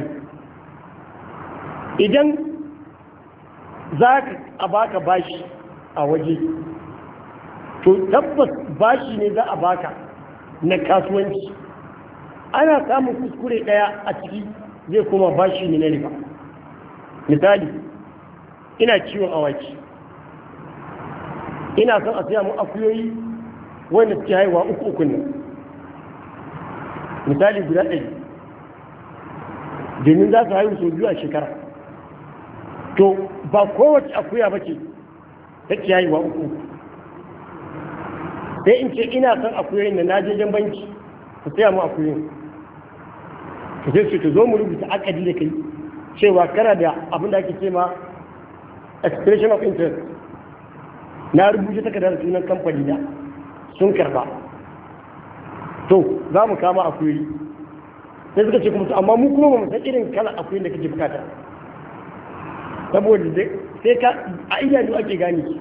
[SPEAKER 1] idan za a baka bashi a waje, to tabbas bashi ne za a baka na kasuwanci, ana samun kuskure ɗaya a ciki zai kuma bashi ne na riba. Misali, ina ciwon awaki, ina son a siya mu akuyoyi wanda suke haihuwa uku nan, misali guda 100, domin za su haihu sau 2 a shekara. To ba kowace akuya ba ce ta ke haihuwa 3. Sai in ce ina son akuyoyin da na jejen banki ku siya mu akuyoyin, ku sai su zo mu rubuta akadi da kai cewa kana da abin da ake ce ma expression of interest, na rubuta takardar sunan kamfani da sun karba, to za mu kama akuyoyi. Sai suka ce kuma amma mu kuma ba mu san irin kala akuyoyin da kake bukata, saboda sai ka a idanu ake gane ki,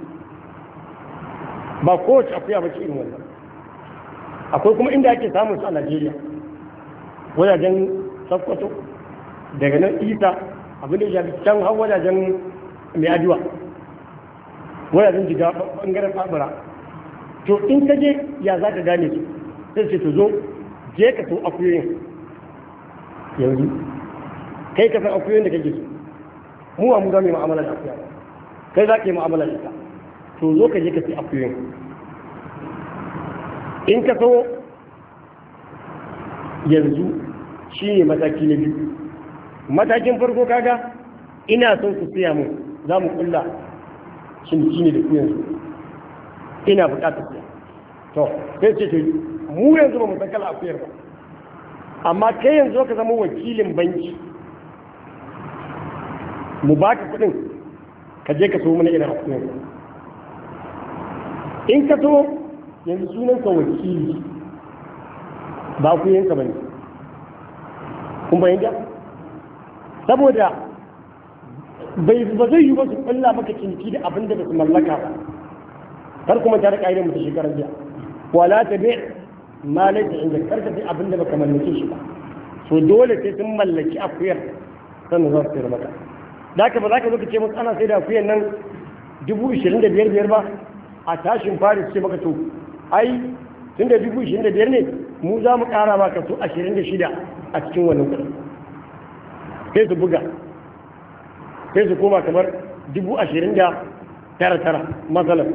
[SPEAKER 1] ba kowace akuya ba ce irin wannan. Akwai kuma inda ake samun su a Najeriya, wajajen Sokoto, daga nan Isa, abin da ya shafi can har wajajen mai aduwa, wajajen jiga bangaren Fabura. To in ka je ya za ka gane su, sai ce to zo je ka so akuyoyin yanzu, kai ka san akuyoyin da kake so, mu ba mu za mu yi mu'amala da akuya, kai za ka yi mu'amala da ita, to zo ka je ka sai akuyoyin. In ka so yanzu shi ne mataki na biyu. Matakin farko kaga ina son ku siya mu, za mu kulla ciniki ne da ku yanzu, ina bukatar siya. To sai ce to mu yanzu ba mu san kala akuyar ba, amma kai yanzu ka zama wakilin banki, mu baka kuɗin ka je ka so mana irin akuyar. In ka so yanzu sunanka wakili ba akuyanka ba ne. Kun bayyana? Saboda ba zai yi ba su kulla maka ciniki da abin da ba su mallaka ba. Kar kuma ta rika irin mutu shekarar jiya, wala ta bai ma laifin inda karka sai abin da baka mallake shi ba. So dole sai sun mallaki akuyar sannan za su sayar maka. Da ka ba za ka zo ka ce musu ana sai da akuyar nan 25,000 ba, a tashin fari ce maka to ai tun da 25,000 ne mu za mu kara maka so 26 a cikin wannan kudin. Sai su buga, sai su koma kamar 29,900 matsalar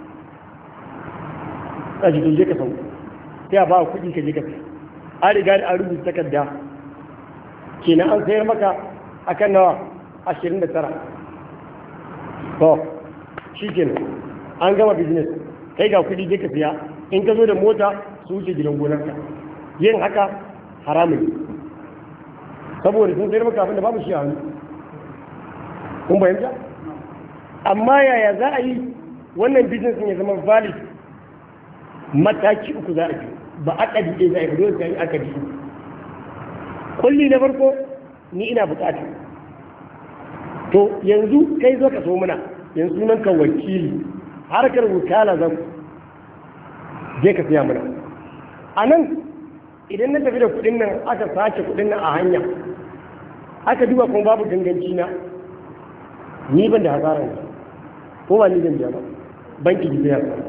[SPEAKER 1] a jikin je ka sau, sai a ba kuɗi ka je ka sai. An riga da an rubuta takarda kenan an sayar maka akan nawa 29. To shi kenan an gama business, kai ga kuɗi je ka siya, in ka zo da mota su wuce gidan gonarka. Yin haka haramun, saboda sun sayar maka abin da babu shi a hannu. Kun bayanta? Amma yaya za a yi wannan business ya zama valid? Mataki 3 za a yi, ba akadi ɗaya za a yi, dole sai akadi. Kulli na farko ni ina bukata, to yanzu kai zo ka so mana yanzu sunan ka wakili harkar wukala zan je ka siya mana a nan idan na tafi da kuɗin nan aka sace kuɗin nan a hanya aka duba kuma babu ganganci na ni ban da hasara ne ko ba ni zan biya ba banki ji biya ba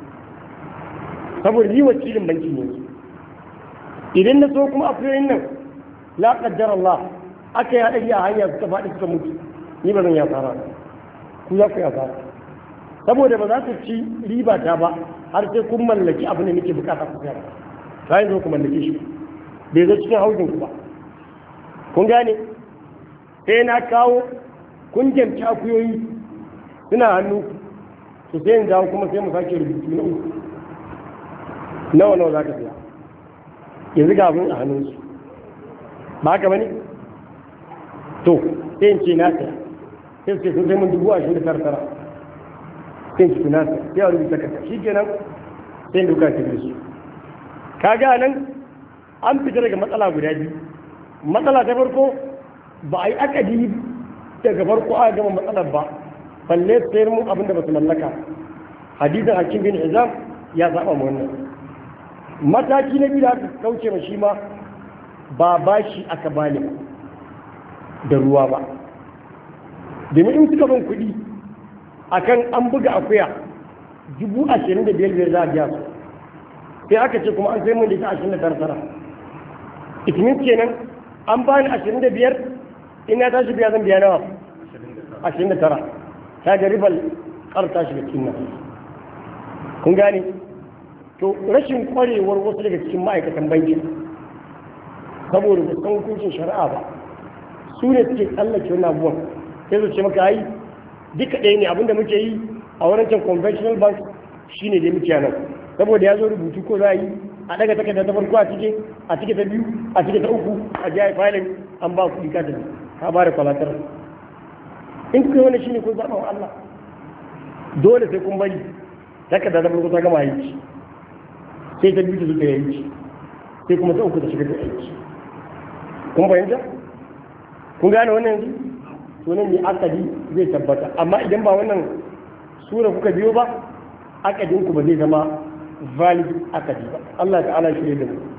[SPEAKER 1] saboda ni wakilin banki ne idan na so kuma akuyoyin nan la qaddar Allah aka yi haɗari a hanya suka faɗi suka mutu ni ba zan yi hasara ku za ku yi hasara saboda ba za ku ci riba ta ba har sai kun mallaki abin da nake bukata ku sayar bayan zo ku mallake shi bai zo cikin haujin ku ba kun gane sai na kawo kun jamci akuyoyi suna hannu su sai in dawo kuma sai mu sake rubutu na uku nawa za ka siya yanzu ga abin a hannunsu ba haka bane to sai in ce na siya sai su sun sai mun 29,000 sai in ce na siya sai a rubuta kasa shi kenan sai in duka ta su kaga nan an fita daga matsala guda biyu matsala ta farko ba a yi akadi daga farko a gama matsalar ba balle sayar mu abinda ba su mallaka hadisin hakim bin izam ya zaɓa mu wannan mataki na biyu da aka kauce ma shi ma ba bashi aka bani da ruwa ba domin in suka ban kuɗi akan an buga akuya 25,000 za a biya su sai aka ce kuma an sai mun da ita 29 itimin kenan an bani 25 ina tashi biya zan biya nawa 29 ta ga ribar karta shi da cikin nan kun gane to rashin kwarewar wasu daga cikin ma'aikatan banki saboda ba san hukuncin shari'a ba su ne suke tsallake wannan abubuwan sai su ce maka yi duka ɗaya ne abinda muke yi a wancan conventional bank shine dai muke nan saboda ya zo rubutu ko za a yi a daga takarda ta farko a cike ta biyu a cike ta uku a jiya filin an ba kuɗi ka tafi ka ba da kwalatar in kuka wani shine ko zaɓa wa Allah dole sai kun bari takarda ta farko ta gama aiki sai ta biyu ta zuka aiki sai kuma ta uku ta shiga da aiki kun fahimta kun gane wannan yanzu to nan ne akadi zai tabbata amma idan ba wannan sura kuka biyo ba akadin ku ba zai zama valid akadi ba Allah ta'ala shi da mu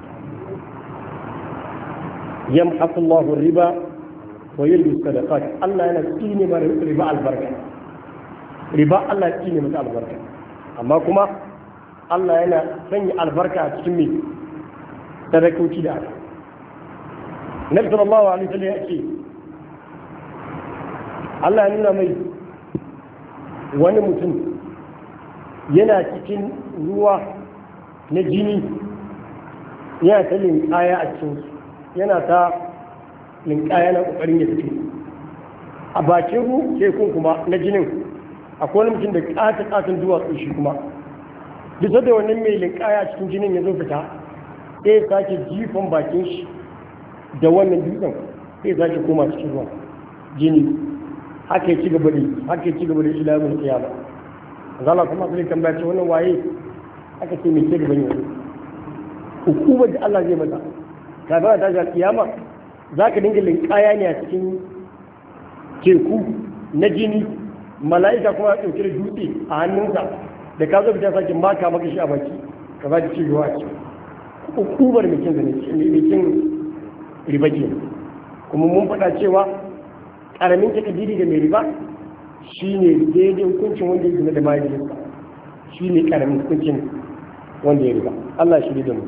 [SPEAKER 1] yamhaqu Allahu riba wa yulbi sadaqat Allah yana tsine ma riba albarka riba Allah ya tsine mata albarka amma kuma Allah yana sanya albarka a cikin mai sadakoki da aka Nabi sallallahu alaihi wasallam ya ce Allah ya nuna mai wani mutum yana cikin ruwa na jini yana ta linkaya a cikin yana ta linkaya na kokarin ya fito a bakin tekun kuma na jinin akwai wani mutum da ƙata-ƙatan duwatsu shi kuma duk da wannan mai linkaya a cikin jinin ya zo fita sai ya sake jifan bakin shi da wannan dutsen sai ya sake koma cikin ruwa jini haka ya ci gaba da ilamin kiyama zala kuma sai tambaya ce wannan waye aka ce mai ce gaba ne hukumar da Allah zai mata kafin ta ga kiyama za ka dinga linkaya ne a cikin teku na jini mala'ika kuma ya ɗauki da dutse a hannunsa da ka zo fita sake maka maka shi a baki ka za ki ci ruwa ce hukumar mai cin riba ke kuma mun faɗa cewa ƙaramin takadiri da mai riba shi ne daidai hukuncin wanda ya zina da mahaifiyarsa shi ne ƙaramin hukuncin wanda ya riba Allah shi da mu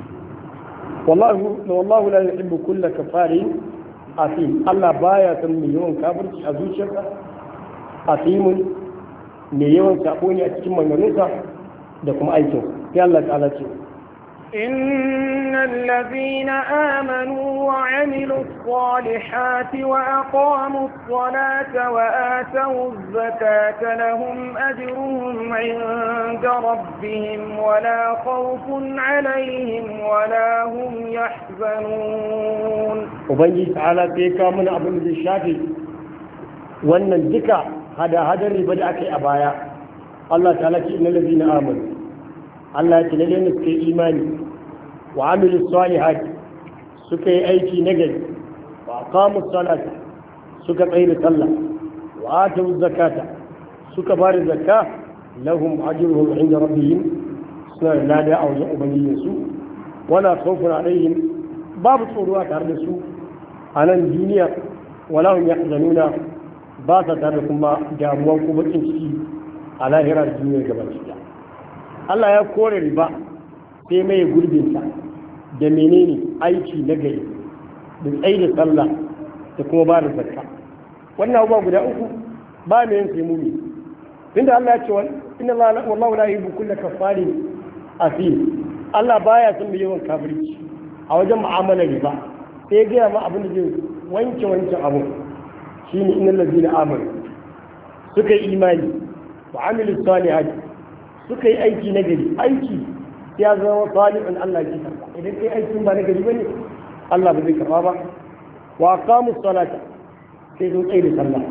[SPEAKER 1] wallahu la yuhibbu kulla kafarin asim Allah baya san mai yawan kafirci a zuciyarsa asimun mai yawan sako ne a cikin maganganunsa da kuma aikin sai Allah ta'ala ce
[SPEAKER 2] إن الذين آمنوا وعملوا الصالحات وأقاموا الصلاة وآتوا الزكاة لهم أجرهم عند ربهم ولا خوف عليهم ولا هم يحزنون
[SPEAKER 1] وبنجي تعالى تيكا من أبو الشافي وأن الذكر هذا الربا da aka yi a baya Allah ta'ala ce innal ladina amanu Allah ya ce lalle ne suka yi imani wa amilu salihat suka yi aiki na gari wa aqamu salata suka tsaye da sallah wa atu zakata suka ba da zakka lahum ajruhum inda rabbihim suna da lada a wajen ubangijinsu wala khawfun alaihim babu tsoro a tare da su a nan duniya wala hum yahzanuna ba sa tare da kuma damuwa ko bakin ciki a lahira da duniya gaba ɗaya Allah ya kore riba sai mai gurbinta da menene aiki na gari da tsaye da sallah da kuma ba da zakka wannan abubuwa guda uku ba mai yin sai mumi tunda Allah ya ce inna Allah wallahu la yuhibbu kulla kafarin asim Allah baya son mai yawan kafirci a wajen mu'amalar riba sai ya gaya ma abin da zai wanke wancan abu shine innal ladina amanu suka yi imani wa amilu salihati suka yi aiki na gari aiki ya zama salihun Allah ke karba idan kai aikin ba na gari bane Allah ba zai karba ba wa aqamu salata sai sun tsaye da sallah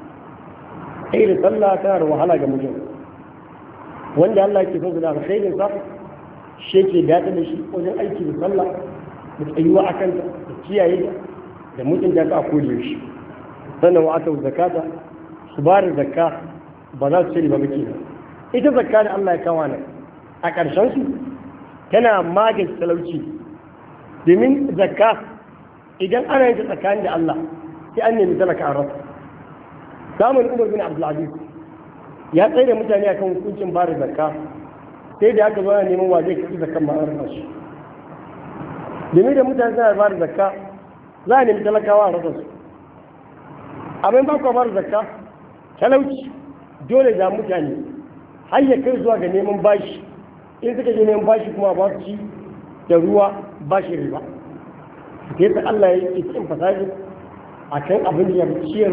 [SPEAKER 1] tsaye da sallah tana da wahala ga mutum wanda Allah ke son su da alkhairin sa shi ke daɗa da shi wajen aiki da sallah da tsayuwa a kanta da kiyaye da mutunta ta a kodiyar shi sannan wa aka zakata su ba da zakka ba za su ce ba muke ita zakka da Allah ya kawo nan a ƙarshen su tana magance talauci domin zakka idan ana yin ta tsakanin da Allah sai an nemi talaka a rasa samun Umar bin Abdulaziz ya tsaye da mutane akan hukuncin ba da zakka sai da aka zo ana neman wa zai kaci zakkan ma an rasa shi domin da mutane suna ba da zakka za a nemi talakawa a rasa su abin ba ku ba da zakka talauci dole da mutane har ya kai zuwa ga neman bashi in suka je neman bashi kuma ba su ci da ruwa bashi riba sai ta Allah ya yi cikin fasaji a kan abin da ya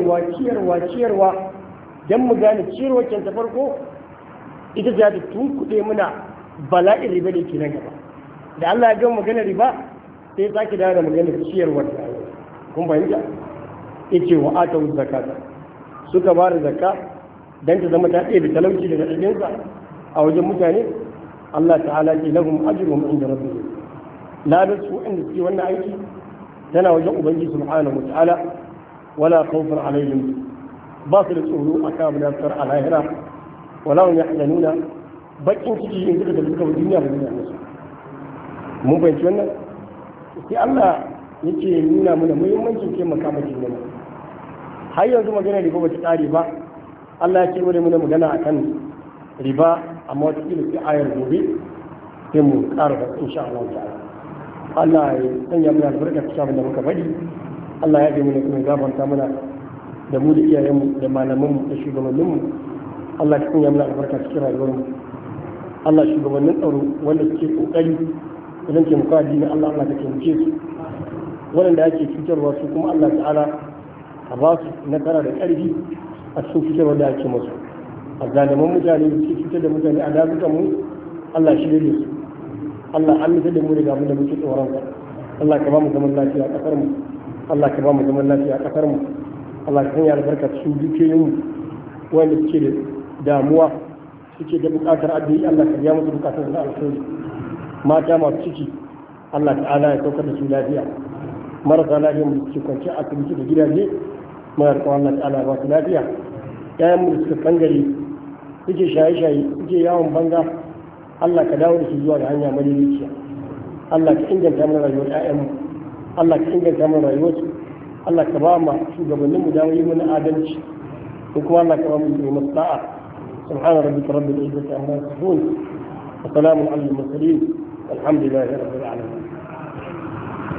[SPEAKER 1] ciyarwa don mu gane ciyarwa can ta farko ita za ta tunkuɗe muna bala'in riba da ke nan gaba da Allah ya gama magana riba sai sake dawo da magana ciyarwa da kun fahimta yace wa atu zakata suka ba da zakka dan ta zama ta ɗaya da talauci daga ɗabi'insa a wajen mutane Allah ta'ala ce lahum ajruhum inda rabbihim la da su inda suke wannan aiki tana wajen ubangiji subhanahu wa ta'ala wala khawfun alaihim ba su da tsoro a kan da sar a lahira wala hum yahzanuna bakin ciki in suka tafi suka duniya ba duniya musu mun fahimci wannan sai Allah yake nuna mana muhimmancin taimaka maka ne har yanzu magana riba ba ta tsare ba Allah ya ce wani muna magana akan riba amma wata kila sai ayar gobe sai mu ƙara da insha Allah ta'ala Allah ya sanya mana albarka ta abin da muka faɗi Allah ya gani kuma gabanta mana da mu da iyayenmu da malamanmu da shugabanninmu Allah ya sanya mana albarka cikin rayuwarmu Allah shugabannin tsaro wanda suke kokari idan ke muka addini Allah ka taimake su waɗanda ake cutarwa su kuma Allah ta'ala a ba su nasara da ƙarfi a cikin cutarwa da ake musu a zaliman mutane da suke cutar da mutane a dazukan mu Allah shi da su Allah an nufar da mu daga abin da muke tsoron ka Allah ka ba mu zaman lafiya a ƙasar mu Allah ka ba mu zaman lafiya a ƙasar mu Allah ka sanya albarka cikin dukiyoyin mu wanda suke da damuwa suke da buƙatar addu'i Allah ka biya musu buƙatar da alkhairi mata masu ciki Allah ta'ala ya saukar da su lafiya marasa lafiya mu suke kwanci a asibiti da gidaje muna da Allah ta'ala ba su lafiya yayan mu da suka kangare suke shaye-shaye suke yawon banza Allah ka dawo da su zuwa ga hanya madaidaiciya Allah ka inganta mana rayuwar ƴaƴanmu Allah ka inganta mana rayuwarsu Allah ka ba mu shugabannin mu dawo yi mana adalci ko kuma Allah ka ba mu yi maslaha subhana rabbika rabbil izzati amma yasifun wa salamun alal mursalin والحمد لله رب العالمين